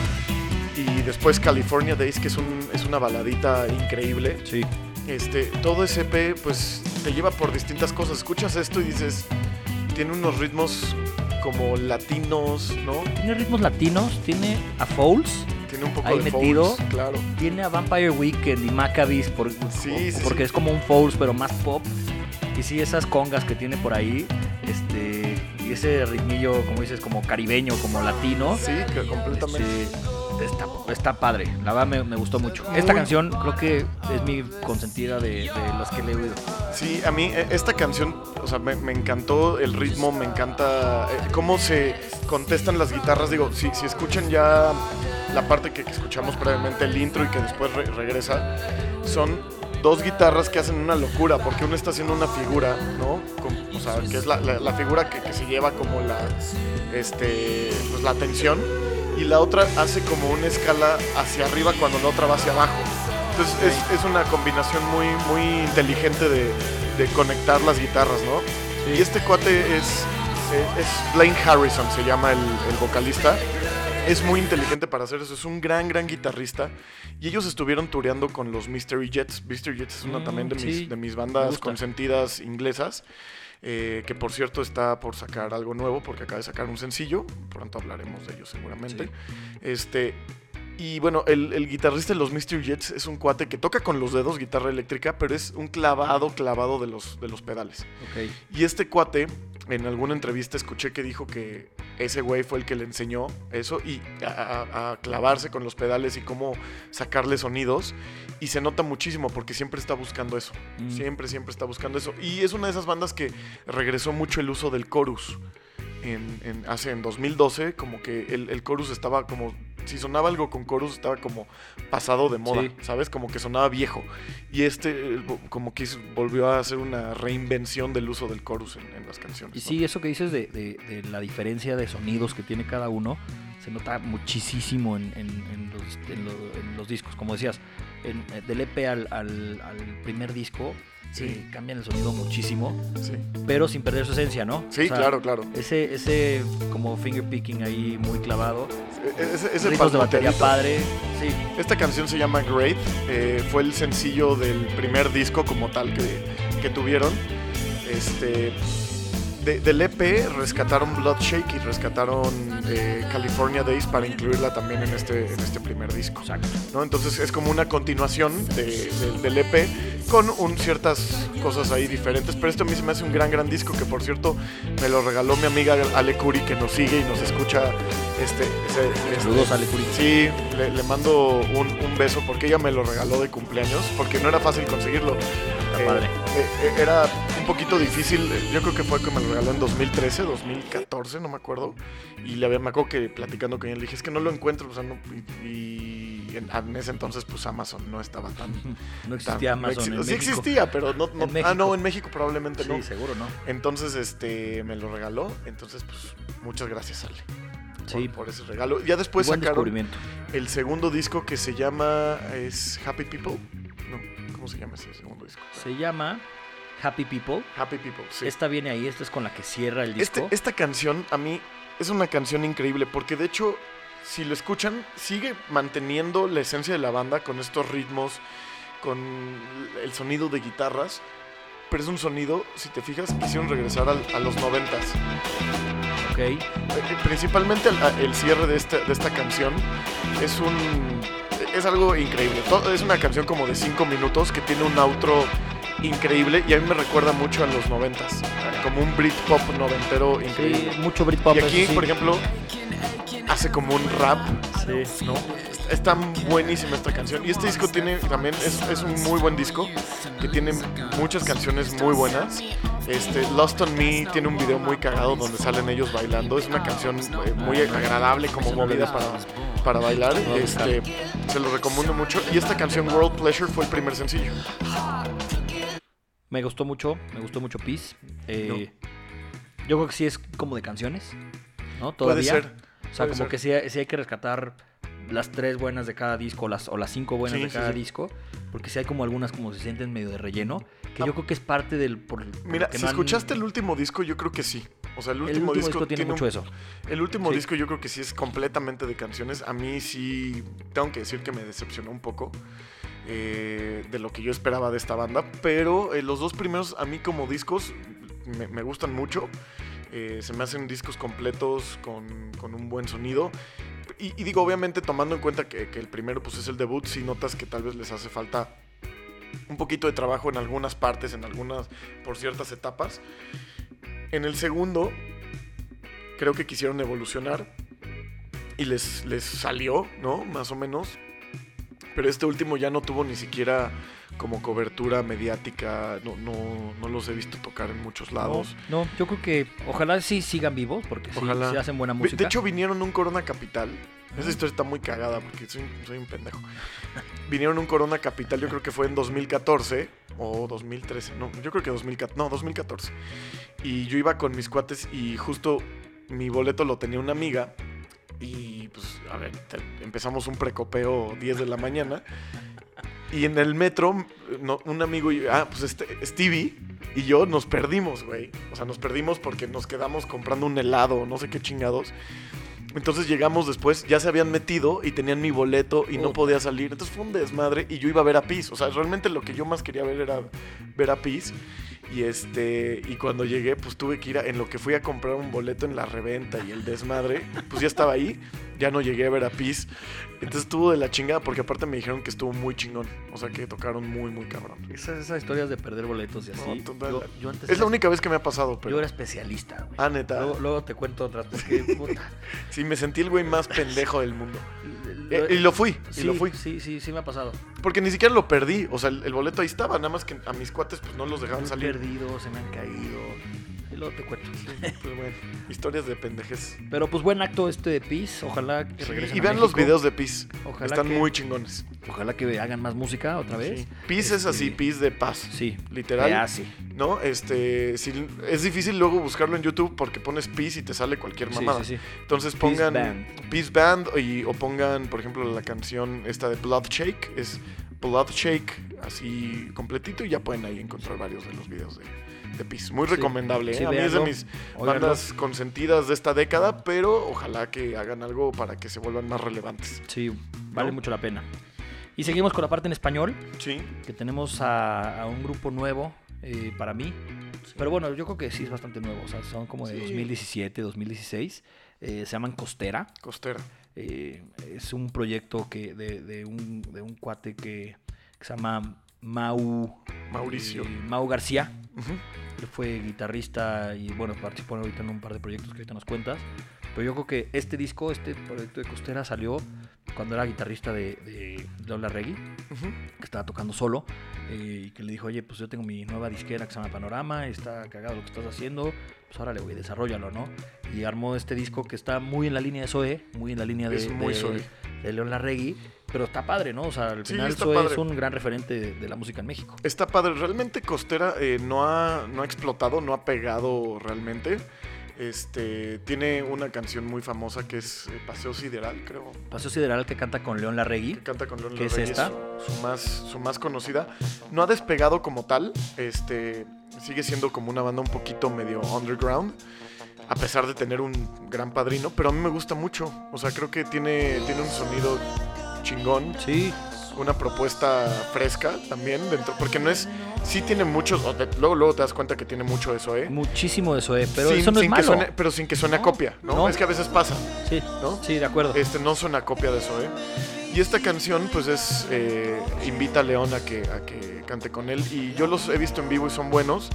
y después California Days, que es una baladita increíble. Sí. Todo ese EP pues te lleva por distintas cosas. Escuchas esto y dices, tiene unos ritmos como latinos, ¿no? Tiene ritmos latinos, tiene a Fouls. Tiene un poco ahí de metido, Fouls, claro. Tiene a Vampire Weekend y Maccabees porque sí. es como un Fouls pero más pop. Y sí, esas congas que tiene por ahí, y ese ritmillo, como dices, como caribeño, como latino. Sí, que completamente. Está padre, la verdad me gustó mucho. Esta canción creo que es mi consentida de las que le he oído. Sí, a mí esta canción, o sea, me encantó el ritmo, me encanta cómo se contestan las guitarras. Digo, si escuchan ya la parte que escuchamos previamente, el intro y que después regresa, son 2 guitarras que hacen una locura, porque uno está haciendo una figura, ¿no? O sea, que es la figura que se lleva como pues la tensión, y la otra hace como una escala hacia arriba cuando la otra va hacia abajo. Entonces es una combinación muy, muy inteligente de conectar las guitarras, ¿no? Sí. Y este cuate es Blaine Harrison, se llama el vocalista. Es muy inteligente para hacer eso, es un gran guitarrista. Y ellos estuvieron tureando con los Mystery Jets. Mystery Jets es una también de mis bandas consentidas inglesas. Que por cierto está por sacar algo nuevo, porque acaba de sacar un sencillo. Pronto hablaremos de ellos seguramente. Sí. Y bueno, el guitarrista de los Mystery Jets es un cuate que toca con los dedos guitarra eléctrica, pero es un clavado de los pedales. Okay. Y este cuate, en alguna entrevista escuché que dijo que ese güey fue el que le enseñó eso y a clavarse con los pedales y cómo sacarle sonidos. Y se nota muchísimo porque siempre está buscando eso. Siempre está buscando eso. Y es una de esas bandas que regresó mucho el uso del chorus. En 2012, como que el chorus estaba como... Si sonaba algo con chorus estaba como pasado de moda, sí. ¿Sabes? Como que sonaba viejo. Y como que volvió a hacer una reinvención del uso del chorus en las canciones. Y sí, eso que dices de la diferencia de sonidos que tiene cada uno, se nota muchísimo en los discos. Como decías, del EP al primer disco, sí, cambian el sonido muchísimo, sí, pero sin perder su esencia, ¿no? Sí, o sea, claro. Ese como finger picking ahí muy clavado. Ese ritmos de batería padre. Sí. Esta canción se llama Great. Fue el sencillo del primer disco como tal que tuvieron. Del EP rescataron Bloodshake y rescataron California Days para incluirla también en este primer disco. Exacto. ¿No? Entonces es como una continuación del EP con ciertas cosas ahí diferentes, pero esto a mí se me hace un gran disco, que por cierto me lo regaló mi amiga Ale Curi, que nos sigue y nos escucha. Saludos, Ale Curi. Sí, le mando un beso porque ella me lo regaló de cumpleaños, porque no era fácil conseguirlo. Padre. Era un poquito difícil. Yo creo que fue que me lo regaló en 2013, 2014, no me acuerdo. Y me acuerdo que platicando con ella le dije, es que no lo encuentro, o sea, no, en ese entonces pues Amazon no estaba tan... No existía Amazon en México. Sí existía, pero no en México. No, en México probablemente no. Sí, seguro no. Entonces me lo regaló, entonces pues muchas gracias, Ale. Sí. Por ese regalo. Ya después Buen sacaron el segundo disco, que se llama Happy People. No, ¿cómo se llama ese segundo disco? Se llama Happy People. Happy People, sí. Esta viene ahí, esta es con la que cierra el disco. Esta canción a mí es una canción increíble, porque de hecho, si lo escuchan, sigue manteniendo la esencia de la banda con estos ritmos, con el sonido de guitarras, pero es un sonido, si te fijas, quisieron regresar a los 90s. Okay. Principalmente el cierre de esta canción es algo increíble. Es una canción como de 5 minutos que tiene un outro increíble y a mí me recuerda mucho a los 90s, como un Britpop noventero increíble. Sí, mucho Britpop. Y aquí, sí, por ejemplo, hace como un rap, sí, ¿no? está buenísima esta canción. Y este disco tiene también, es un muy buen disco, que tiene muchas canciones muy buenas. Lost on Me tiene un video muy cagado donde salen ellos bailando. Es una canción muy agradable, como movida para bailar. Se lo recomiendo mucho. Y esta canción, World Pleasure, fue el primer sencillo. Me gustó mucho Peace. Yo creo que sí es como de canciones, ¿no? Todavía. Puede ser. O sea, como que sí hay que rescatar las 3 buenas de cada disco o las 5 buenas de cada disco, porque sí hay como algunas como se sienten medio de relleno, que yo creo que es parte del... Mira, si escuchaste el último disco, yo creo que sí. O sea, el último disco tiene mucho eso. El último disco yo creo que sí es completamente de canciones. A mí sí, tengo que decir que me decepcionó un poco de lo que yo esperaba de esta banda, pero los 2 primeros a mí como discos me gustan mucho. Se me hacen discos completos con un buen sonido. Y digo, obviamente tomando en cuenta que el primero pues es el debut, sí notas que tal vez les hace falta un poquito de trabajo en algunas partes, por ciertas etapas. En el segundo creo que quisieron evolucionar y les salió, ¿no? Más o menos. Pero este último ya no tuvo ni siquiera como cobertura mediática, no los he visto tocar en muchos lados. No, yo creo que ojalá sí sigan vivos, porque sí hacen buena música. De hecho, vinieron a un Corona Capital. Esa historia está muy cagada porque soy un pendejo. Vinieron a un Corona Capital, yo creo que fue en 2014 o 2013. No, yo creo que 2014. Y yo iba con mis cuates y justo mi boleto lo tenía una amiga. Y pues, a ver, empezamos un precopeo 10 de la mañana. Y en el metro, un amigo, pues Stevie y yo nos perdimos, güey. O sea, nos perdimos porque nos quedamos comprando un helado, no sé qué chingados. Entonces llegamos después, ya se habían metido y tenían mi boleto y no podía salir. Entonces fue un desmadre y yo iba a ver a Peace. O sea, realmente lo que yo más quería ver era ver a Peace. Y cuando llegué, pues tuve que ir en lo que fui a comprar un boleto en la reventa y el desmadre, pues ya estaba ahí, ya no llegué a ver a Peace. Entonces estuvo de la chingada porque aparte me dijeron que estuvo muy chingón. O sea, que tocaron muy, muy cabrón. Esas historias de perder boletos y así. Yo antes es la única vez que me ha pasado. Pero... Yo era especialista, güey. Neta. Luego te cuento otras porque, puta. Sí, me sentí el güey más pendejo del mundo. Y lo fui. Sí, me ha pasado. Porque ni siquiera lo perdí. O sea, el boleto ahí estaba. Nada más que a mis cuates pues no los dejaban salir. Perdido, se me han caído. Y luego te cuento. Pues bueno, historias de pendejes. Pero pues buen acto de Peace. Ojalá que regresen y vean los videos de Peace. Están muy chingones. Ojalá que hagan más música otra vez. Sí. Peace es así, Peace de paz. Sí. Literal. Sí. ¿No? Es difícil luego buscarlo en YouTube porque pones Peace y te sale cualquier mamada. Sí. Entonces pongan Peace Band o pongan, por ejemplo, la canción esta de Blood Shake. Es Blood Shake así completito y ya pueden ahí encontrar varios de los videos de Peace. Muy recomendable, ¿eh? A mí es de mis bandas consentidas de esta década, pero ojalá que hagan algo para que se vuelvan más relevantes. Sí, vale mucho la pena. Y seguimos con la parte en español. Sí. Que tenemos a un grupo nuevo para mí. Sí. Pero bueno, yo creo que sí es bastante nuevo. O sea, son como de 2017, 2016. Se llaman Costera. Es un proyecto de un cuate que se llama Mauricio. Mau García. Él fue guitarrista y bueno, participó ahorita en un par de proyectos que ahorita nos cuentas. Pero yo creo que este proyecto de Costera salió cuando era guitarrista de León Larregui, que estaba tocando solo, y que le dijo, oye, pues yo tengo mi nueva disquera que se llama Panorama, está cagado lo que estás haciendo, pues órale, güey, desarróllalo, ¿no? Y armó este disco que está muy en la línea de Zoé, muy en la línea de León Larregui, pero está padre, ¿no? O sea, al final Zoé es un gran referente de la música en México. Está padre, realmente Costera no ha explotado, no ha pegado realmente. Tiene una canción muy famosa que es Paseo Sideral, creo. Paseo Sideral, que canta con León Larregui. Que canta con León Larregui. ¿Qué es esta? Su más conocida. No ha despegado como tal. Sigue siendo como una banda un poquito medio underground, a pesar de tener un gran padrino, pero a mí me gusta mucho. O sea, creo que tiene un sonido chingón. Sí. Una propuesta fresca también dentro, porque no es... Sí tiene muchos... Luego te das cuenta que tiene mucho de Zoé. Muchísimo de Zoé, pero eso no es malo. Pero sin que suene a copia, ¿no? Es que a veces pasa. Sí, ¿no? Sí, de acuerdo. No suena a copia de Zoé. Y esta canción, pues es... invita a León a que cante con él. Y yo los he visto en vivo y son buenos.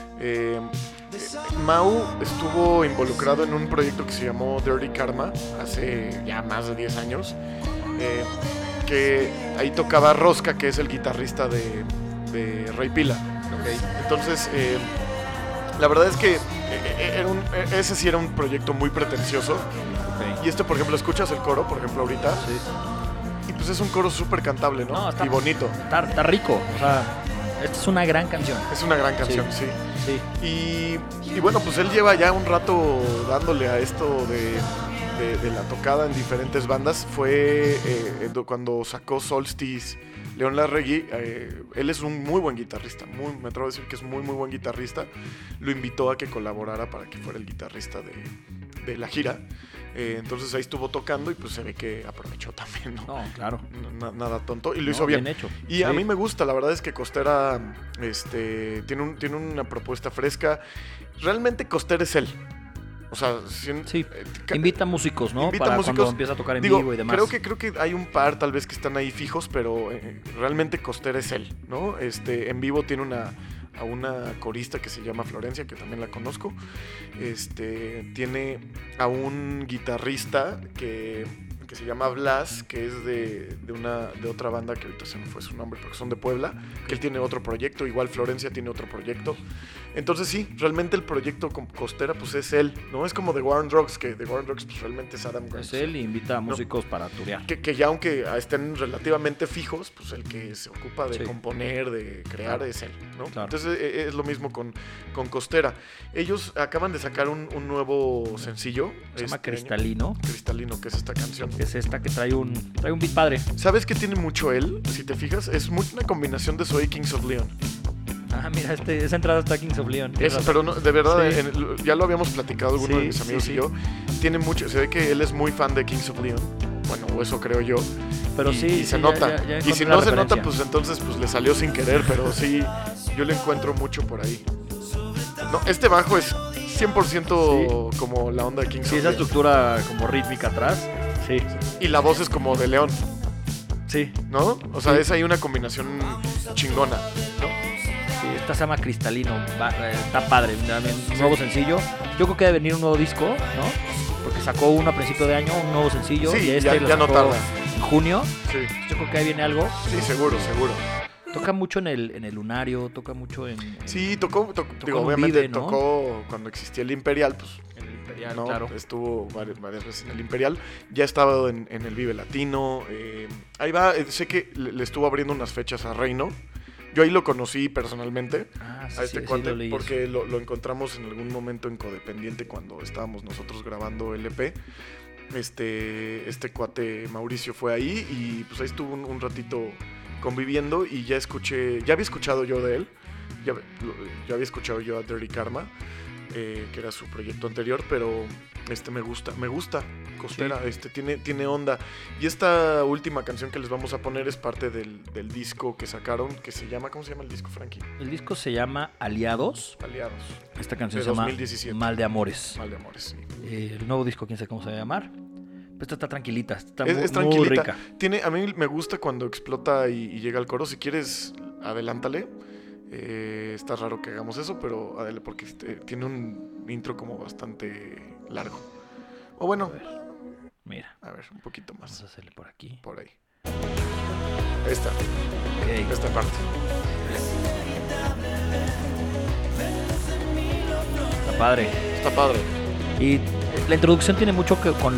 Mau estuvo involucrado en un proyecto que se llamó Dirty Karma hace ya más de 10 años. que ahí tocaba Rosca, que es el guitarrista de Rey Pila. Okay. Entonces, la verdad es que ese sí era un proyecto muy pretencioso. Okay. Y por ejemplo, escuchas el coro, por ejemplo, ahorita. Sí. Y pues es un coro súper cantable, ¿no? Está, y bonito. Está rico. O sea, esta es una gran canción. Es una gran canción, sí. Sí. Y bueno, pues él lleva ya un rato dándole a esto de la tocada en diferentes bandas. Fue cuando sacó Solstice León Larregui, él es un muy buen guitarrista, me atrevo a decir que es muy buen guitarrista. Lo invitó a que colaborara para que fuera el guitarrista de la gira. Entonces ahí estuvo tocando y pues se ve que aprovechó también, ¿no? No, claro. Nada tonto y lo hizo bien. Hecho. Y sí. A mí me gusta, la verdad es que Costera tiene una propuesta fresca. Realmente Costera es él. O sea, sí. Invita músicos, ¿no? Invita para músicos. Cuando empieza a tocar en vivo y demás. Creo que hay un par tal vez que están ahí fijos, pero realmente Costera es él, ¿no? En vivo tiene a una corista que se llama Florencia, que también la conozco. Tiene a un guitarrista que se llama Blas, que es de otra banda que ahorita se me fue su nombre, porque son de Puebla, que él tiene otro proyecto, igual Florencia tiene otro proyecto. Entonces sí, realmente el proyecto con Costera pues es él, ¿no? Es como The War on Drugs, que The War on Drugs pues realmente es Adam Grant. Es él y invita a músicos para turear. Que ya aunque estén relativamente fijos, pues el que se ocupa de componer, de crear, es él, ¿no? Claro. Entonces es lo mismo con Costera. Ellos acaban de sacar un nuevo sencillo. Se llama Cristalino. Cristalino, que es esta canción. Es esta que trae un beat padre. ¿Sabes qué tiene mucho él? Si te fijas, es una combinación de Zoe y Kings of Leon. Ah, mira, esa entrada está Kings of Leon. Pero no, de verdad, sí. Ya lo habíamos platicado alguno de mis amigos y yo. Tiene mucho, se ve que él es muy fan de Kings of Leon. Bueno, o eso creo yo. Pero y se nota. Ya y si no se nota, pues entonces pues le salió sin querer, pero sí, yo le encuentro mucho por ahí. No, este bajo es 100% como la onda de Kings of Leon. Sí, esa estructura como rítmica atrás. Sí. Y la voz es como de León. Sí. ¿No? O sea, es ahí una combinación chingona, ¿no? Sí, esta se llama Cristalino. Está padre. Un nuevo sencillo. Yo creo que debe venir un nuevo disco, ¿no? Porque sacó uno a principio de año, un nuevo sencillo. Sí, y ya no tarda. En junio. Sí. Yo creo que ahí viene algo. Sí, seguro. Toca mucho en el Lunario, toca mucho en sí, tocó digo, obviamente Vive, ¿no? Tocó cuando existía el Imperial, pues. En el Imperial, ¿no? claro. Estuvo varias veces en el Imperial. Ya estaba en el Vive Latino. Ahí va, sé que le estuvo abriendo unas fechas a Reino. Yo ahí lo conocí personalmente, Sí, a este cuate, sí, porque lo encontramos en algún momento en Codependiente cuando estábamos nosotros grabando el EP. Este cuate Mauricio fue ahí y pues ahí estuvo un ratito conviviendo y ya había escuchado yo de él, ya había escuchado yo a Dirty Karma, que era su proyecto anterior, pero me gusta Costera, sí. Tiene onda. Y esta última canción que les vamos a poner es parte del disco que sacaron, que se llama, ¿cómo se llama el disco, Frankie? El disco se llama Aliados. Esta canción de se llama 2017. Mal de Amores. Mal de Amores, sí. El nuevo disco, quién sabe cómo se va a llamar. Pero esta está tranquilita, es tranquilita. Muy rica. A mí me gusta cuando explota y llega al coro. Si quieres, adelántale. Está raro que hagamos eso, pero porque tiene un intro como bastante largo. O bueno, mira, a ver, un poquito más. Vamos a hacerle por aquí. Por ahí. Esta. Okay. Esta parte. Está padre. Y la introducción tiene mucho que con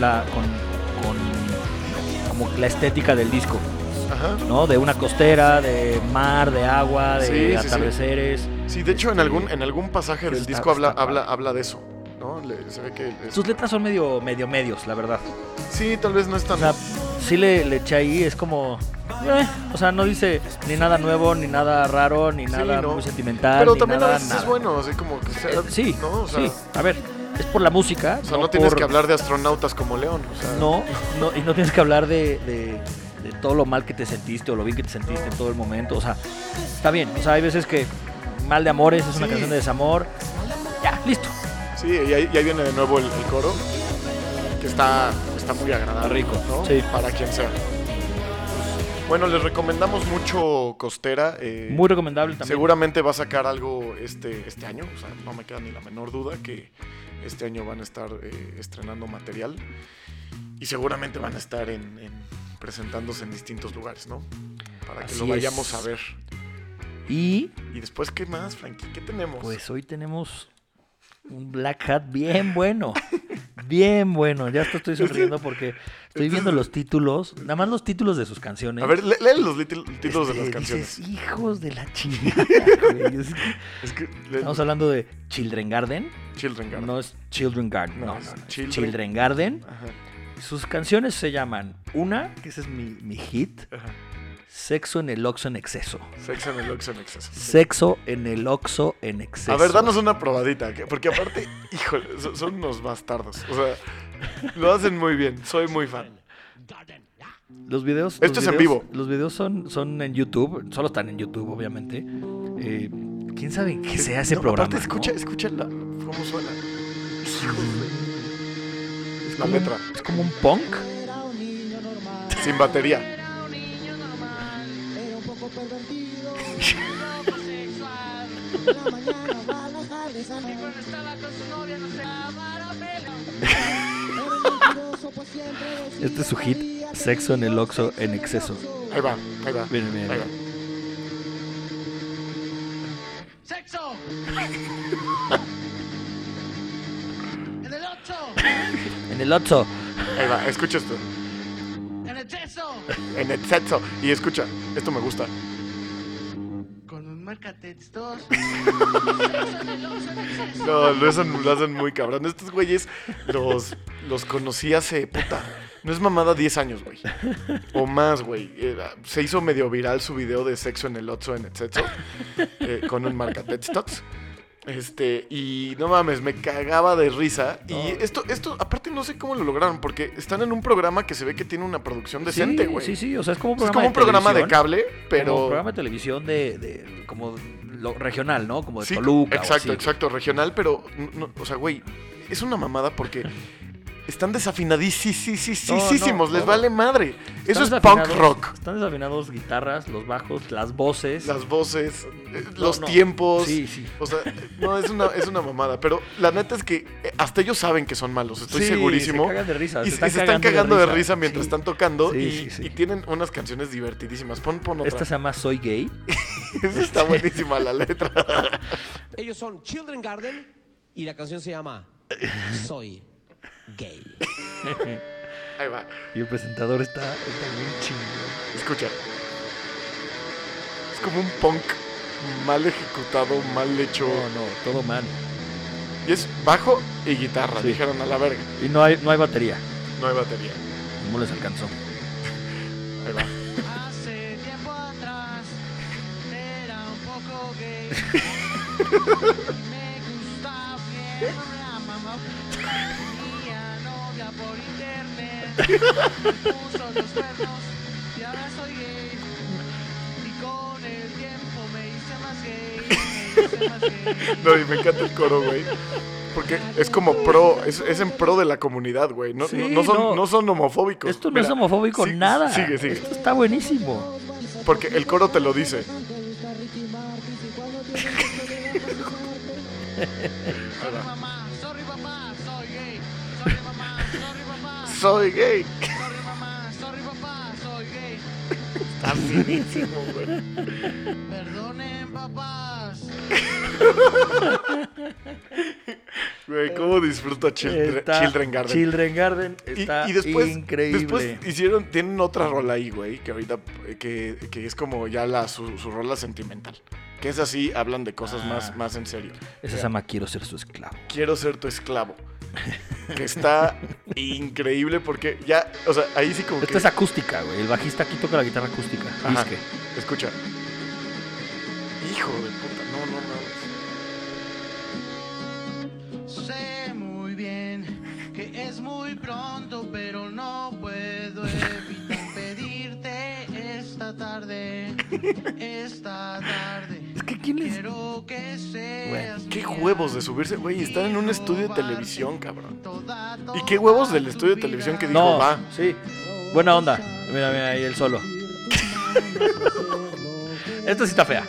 como la estética del disco. Ajá. ¿No? De una costera, de mar, de agua, de atardeceres. Sí, de hecho en algún pasaje del disco habla de eso, ¿no? Se ve que sus letras son medio medios, la verdad. Sí, tal vez no es tan... O sea, sí le eché ahí, es como... o sea, no dice ni nada nuevo, ni nada raro, ni nada muy sentimental. Pero ni también nada, a veces es bueno, así como que sea... sí, ¿no? O sea, sí. A ver, es por la música. O sea, no tienes que hablar de astronautas como León. O sea... No, y no tienes que hablar de todo lo mal que te sentiste o lo bien que te sentiste en todo el momento. O sea, está bien. O sea, hay veces que Mal de Amores es una canción de desamor. Ya, listo. Sí, y ahí viene de nuevo el coro, que está muy agradable. Rico, ¿no? Sí. Para quien sea. Bueno, les recomendamos mucho Costera. Muy recomendable también. Seguramente va a sacar algo este año. O sea, no me queda ni la menor duda que este año van a estar estrenando material. Y seguramente van a estar en presentándose en distintos lugares, ¿no? Para que Así lo vayamos es. a ver. Y ¿Y después qué más, Frankie? ¿Qué tenemos? pues hoy tenemos un Black Hat bien bueno. Bien bueno. Ya hasta estoy sonriendo porque estoy viendo los títulos. Nada más los títulos de sus canciones. A ver, lee los títulos de las canciones. Dices, hijos de la chingada, güey. Es que Estamos hablando de Children Garden. Children Garden. No es Children Garden. No, No, es no, no. Children- Garden. Ajá, Sus canciones se llaman una, que ese es mi hit, ajá. Sexo en el Oxxo en exceso. Sexo en el Oxxo en exceso. Sí. Sexo en el Oxxo en exceso. A ver, danos una probadita, porque aparte, híjole, son unos bastardos. O sea, lo hacen muy bien. Soy muy fan. Los videos. Esto es en vivo. Los videos son en YouTube. Solo están en YouTube, obviamente. ¿Quién sabe en qué sea ese No, programa? Aparte, ¿no? escucha cómo suena. Hijos de- Es La como letra. Es como un punk. Sin batería. Este es su hit, Sexo en el Oxxo en exceso. Ahí va, ahí va. Miren, miren. Ahí va. ¡Sexo! ¡En el 8! En el Oxxo. Ahí va, escucha esto. ¡En el sexo! En el sexo. Y escucha, esto me gusta. Con un marcatextos. No, lo hacen muy cabrón. Estos güeyes los conocí hace, puta, no es mamada, 10 años, güey. O más, güey. Se hizo medio viral su video de sexo en el Oxxo en el sexo. Con un marcatextos. Y no mames, me cagaba de risa. No. Y esto, aparte no sé cómo lo lograron, porque están en un programa que se ve que tiene una producción decente, güey. Sí, sí, o sea, es como un Es programa como un programa de televisión, cable, pero... Como un programa de televisión de como lo regional, ¿no? Como de Sí, Toluca. o exacto, así. exacto, regional, pero, o sea, güey, es una mamada porque están desafinadísimos, No, les no. vale madre. Eso es Están punk desafinados- rock. Están desafinados guitarras, los bajos, las voces. Las voces, No, los no. tiempos. Sí, sí. O sea, no, es una mamada. Pero la neta es que hasta ellos saben que son malos, estoy Sí, segurísimo. se cagan de risa. Y se están cagando de risa mientras Sí. están tocando. Sí, y, sí, sí. y tienen unas canciones divertidísimas. Pon otra. Esta se llama Soy Gay. Esa está buenísima la letra. Ellos son Children Garden y la canción se llama Soy Gay. Ahí va. Y el presentador está bien chingón. Escucha. Es como un punk mal ejecutado, mal hecho. No, todo mal. Y es bajo y guitarra, Sí. dijeron a la verga. Y no hay batería. No hay batería. No les alcanzó. Ahí va. Hace tiempo atrás era un poco gay. Me gustaba bien la mamá. Tenía novia por internet. Me puso los cuernos y ahora soy gay. Y con el tiempo me hice más gay. No, y me encanta el coro, güey. Porque es como pro, es en pro de la comunidad, güey. No, Sí, no son homofóbicos. Esto no Mira, es homofóbico sí- nada. Sigue. Esto está buenísimo. Porque el coro te lo dice. Sorry mamá, sorry papá, soy gay. Sorry mamá, sorry papá. Soy gay. Sorry mamá, sorry papá, soy gay. Está finísimo, güey. Perdonen papás. Güey, cómo disfruto Está- Children Garden. Children Garden está y después, increíble. después tienen otra rola ahí, güey, que ahorita, que es como ya su rola sentimental. Que es así, hablan de cosas más en serio. Esa se llama Quiero ser su esclavo. Quiero ser tu esclavo. Que está increíble porque ya, o sea, ahí sí como Esta que... es acústica, güey. El bajista aquí toca la guitarra acústica. Ajá, Disque. escucha. Hijo de puta, no. Sé muy bien que es muy pronto, pero no puedo evitar pedirte esta tarde. Es que ¿quién les...? Quiero que Bueno, seas Qué mía. huevos de subirse, güey, están en un estudio de televisión, cabrón. Toda, Y qué huevos del tu estudio de televisión que vida. dijo, No, va. sí. Buena onda. Mira, ahí el solo. Esta sí está fea.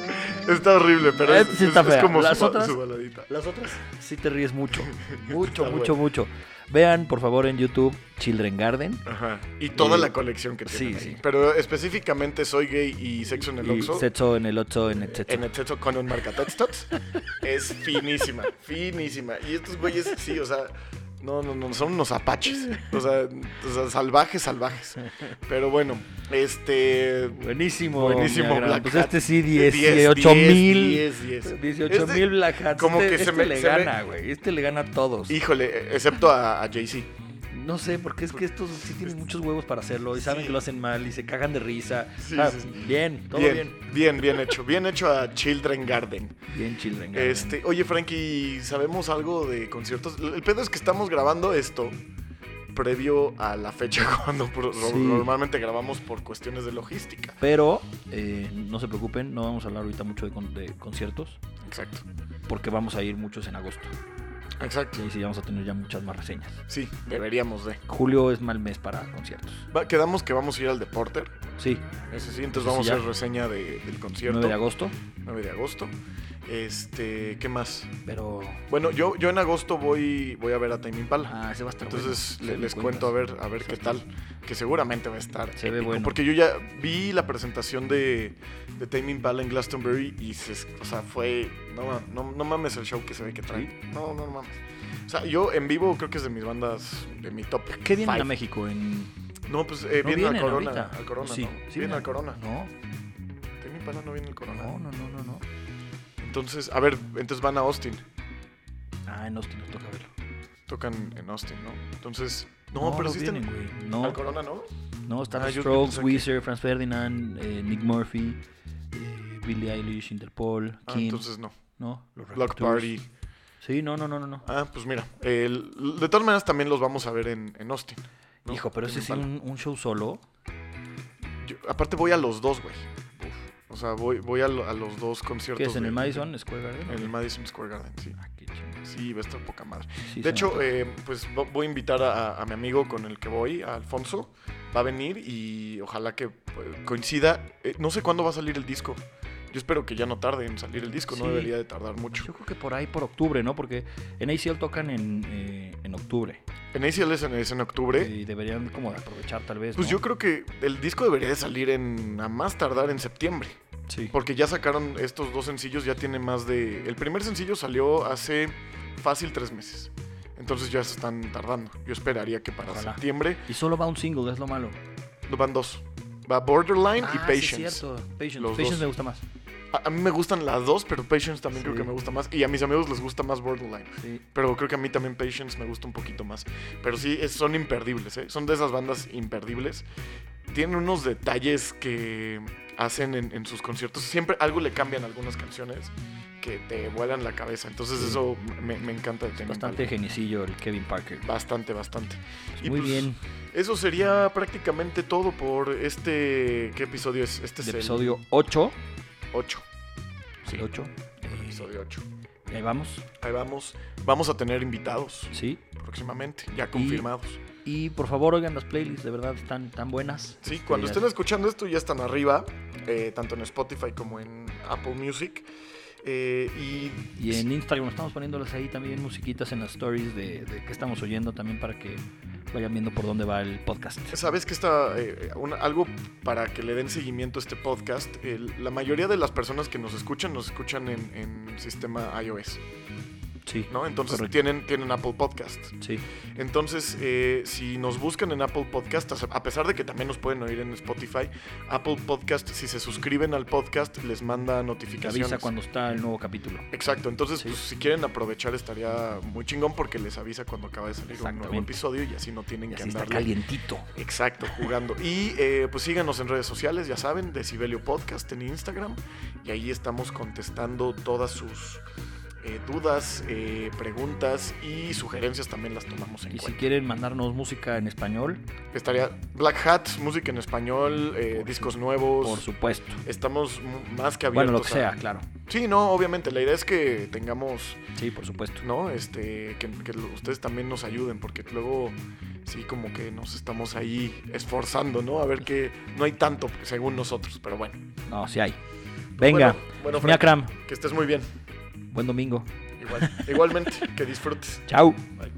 Está horrible, pero Sí está es fea. como Las su otras, baladita. las otras sí te ríes mucho. Mucho, Está mucho, bueno. mucho. Vean, por favor, en YouTube Children Garden. Ajá. Y toda Y- la colección que tienen sí, ahí. sí. Pero específicamente Soy Gay y Sexo en el Y Oxxo. Sexo en el Oxxo, en el Sexo. En el Sexo con un marcatots. Es finísima, finísima. Y estos güeyes, sí, o sea, no, son unos apaches. O sea, salvajes. Pero bueno, Buenísimo. Buenísimo, mi gran. Black Pues Hat. este sí, 10, 18,000. 10. 18,000 Black Hats. como que Este se me- le se me- gana, güey. Este le gana a todos. Híjole, excepto a Jay-Z. No sé, porque es que estos sí tienen muchos huevos para hacerlo y saben Sí. que lo hacen mal y se cagan de risa. Sí, O sea, sí. Bien, todo bien. Bien hecho. Bien hecho a Children Garden. Bien, Children Garden. Oye, Frankie, ¿sabemos algo de conciertos? El pedo es que estamos grabando esto previo a la fecha cuando Sí. normalmente grabamos por cuestiones de logística. Pero no se preocupen, no vamos a hablar ahorita mucho de conciertos Exacto. porque vamos a ir muchos en agosto. Exacto. Y ahí sí vamos a tener ya muchas más reseñas. Sí, deberíamos de. Julio es mal mes para conciertos. Quedamos que vamos a ir al de Porter. Sí, Ese sí, entonces Ese vamos sí a ya. hacer reseña del concierto. 9 de agosto, 9 de agosto. ¿Qué más? pero... Bueno, yo en agosto voy a ver a Tame Impala. ese va a estar Entonces bueno. Sí, les me cuento cuentas. a ver qué tal. Que seguramente va a estar. Se ve épico, bueno. Porque yo ya vi la presentación de Tame Impala en Glastonbury y o sea, fue. No mames el show que se ve que traen. ¿Sí? No mames. O sea, yo en vivo creo que es de mis bandas, de mi top. ¿Qué vienen five. a México? No, pues No vienen al vienen Corona. ahorita. Al Corona, Sí, ¿no? sí Vienen al Corona. No, Tame Impala no viene al Corona. no. Entonces, a ver, entonces van a Austin. En Austin nos toca verlo. Tocan en Austin, ¿no? Entonces. No, pero sí vienen, están. güey. No, Al Corona, ¿no? no, están Ah, los yo Strokes, pensé que- Weezer, Franz Ferdinand, Nick Murphy, Billie Eilish, Interpol, Ah, Kim. entonces no. No, los Block Raconteurs. Party. Sí, no. Ah, pues mira. De todas maneras también los vamos a ver en Austin. ¿no? Hijo, pero ese Tame sí, Impala. un show solo. Aparte voy a los dos, güey. O sea, voy a los dos conciertos. ¿Qué es en de- el Madison Square Garden? En el Madison Square Garden, sí. Ah, qué chingón. Sí, va a estar poca madre. Sí, De se hecho, nota. pues voy a invitar a mi amigo con el que voy, a Alfonso. Va a venir y ojalá que coincida. No sé cuándo va a salir el disco. Yo espero que ya no tarde en salir el disco, no Sí. debería de tardar mucho. Yo creo que por ahí, por octubre, ¿no? Porque en ACL tocan en octubre. En ACL es en octubre. Y deberían como de aprovechar tal vez, Pues ¿no? yo creo que el disco debería de salir a más tardar en septiembre. Sí. Porque ya sacaron estos dos sencillos, ya tiene más de... El primer sencillo salió hace fácil 3 meses. Entonces ya se están tardando. Yo esperaría que para Ojalá. septiembre Y solo va un single, es lo malo. van 2. Va Borderline y Sí, Patience. es cierto. Patience. Los Patience dos. me gusta más. A mí me gustan las dos, pero Patience también Sí. creo que me gusta más. Y a mis amigos les gusta más Borderline. Sí. Pero creo que a mí también Patience me gusta un poquito más. Pero sí, son imperdibles, ¿eh? Son de esas bandas imperdibles. Tienen unos detalles que hacen en sus conciertos. Siempre algo le cambian a algunas canciones que te vuelan la cabeza. Entonces Sí. eso me encanta de Tame Bastante Impala. geniecillo el Kevin Parker. Bastante. Y Muy pues, bien. Eso sería prácticamente todo por ¿Qué episodio es? Este es El el episodio 8. 8. Sí, El 8. episodio 8. Y ahí vamos. Ahí vamos. Vamos a tener invitados Sí. próximamente, ya confirmados. Y por favor, oigan las playlists, de verdad están tan buenas. Sí, cuando Ya- estén escuchando esto ya están arriba, tanto en Spotify como en Apple Music. Y en Instagram estamos poniéndoles ahí también musiquitas en las stories de que estamos oyendo también para que vayan viendo por dónde va el podcast. Sabes que está algo para que le den seguimiento a este podcast. La mayoría de las personas que nos escuchan en sistema iOS, Sí. ¿no? Entonces correcto. tienen Apple Podcast. Sí. Entonces, si nos buscan en Apple Podcast, a pesar de que también nos pueden oír en Spotify, Apple Podcast, si se suscriben al podcast, les manda Te notificaciones. avisa cuando está el nuevo capítulo. Exacto, entonces Sí. pues, si quieren aprovechar estaría muy chingón porque les avisa cuando acaba de salir un nuevo Exactamente. episodio y así no tienen Y que así está andar calientito. Exacto, jugando. Y pues síganos en redes sociales, ya saben, Decibelio Podcast en Instagram y ahí estamos contestando todas sus dudas, preguntas y sugerencias también las tomamos en Y si cuenta. quieren mandarnos música en español, Estaría Black Hat, música en español, discos nuevos. por supuesto. Estamos más que abiertos. Bueno, lo que sea, a- claro. Sí, no, obviamente. La idea es que tengamos, Sí, por supuesto. ¿no? Que ustedes también nos ayuden, porque luego sí como que nos estamos ahí esforzando, ¿no? A ver que no hay tanto según nosotros, pero bueno. No, sí hay. Venga, Bueno, mi Akram, que estés muy bien. buen domingo. Igualmente, que disfrutes. Chao. Bye.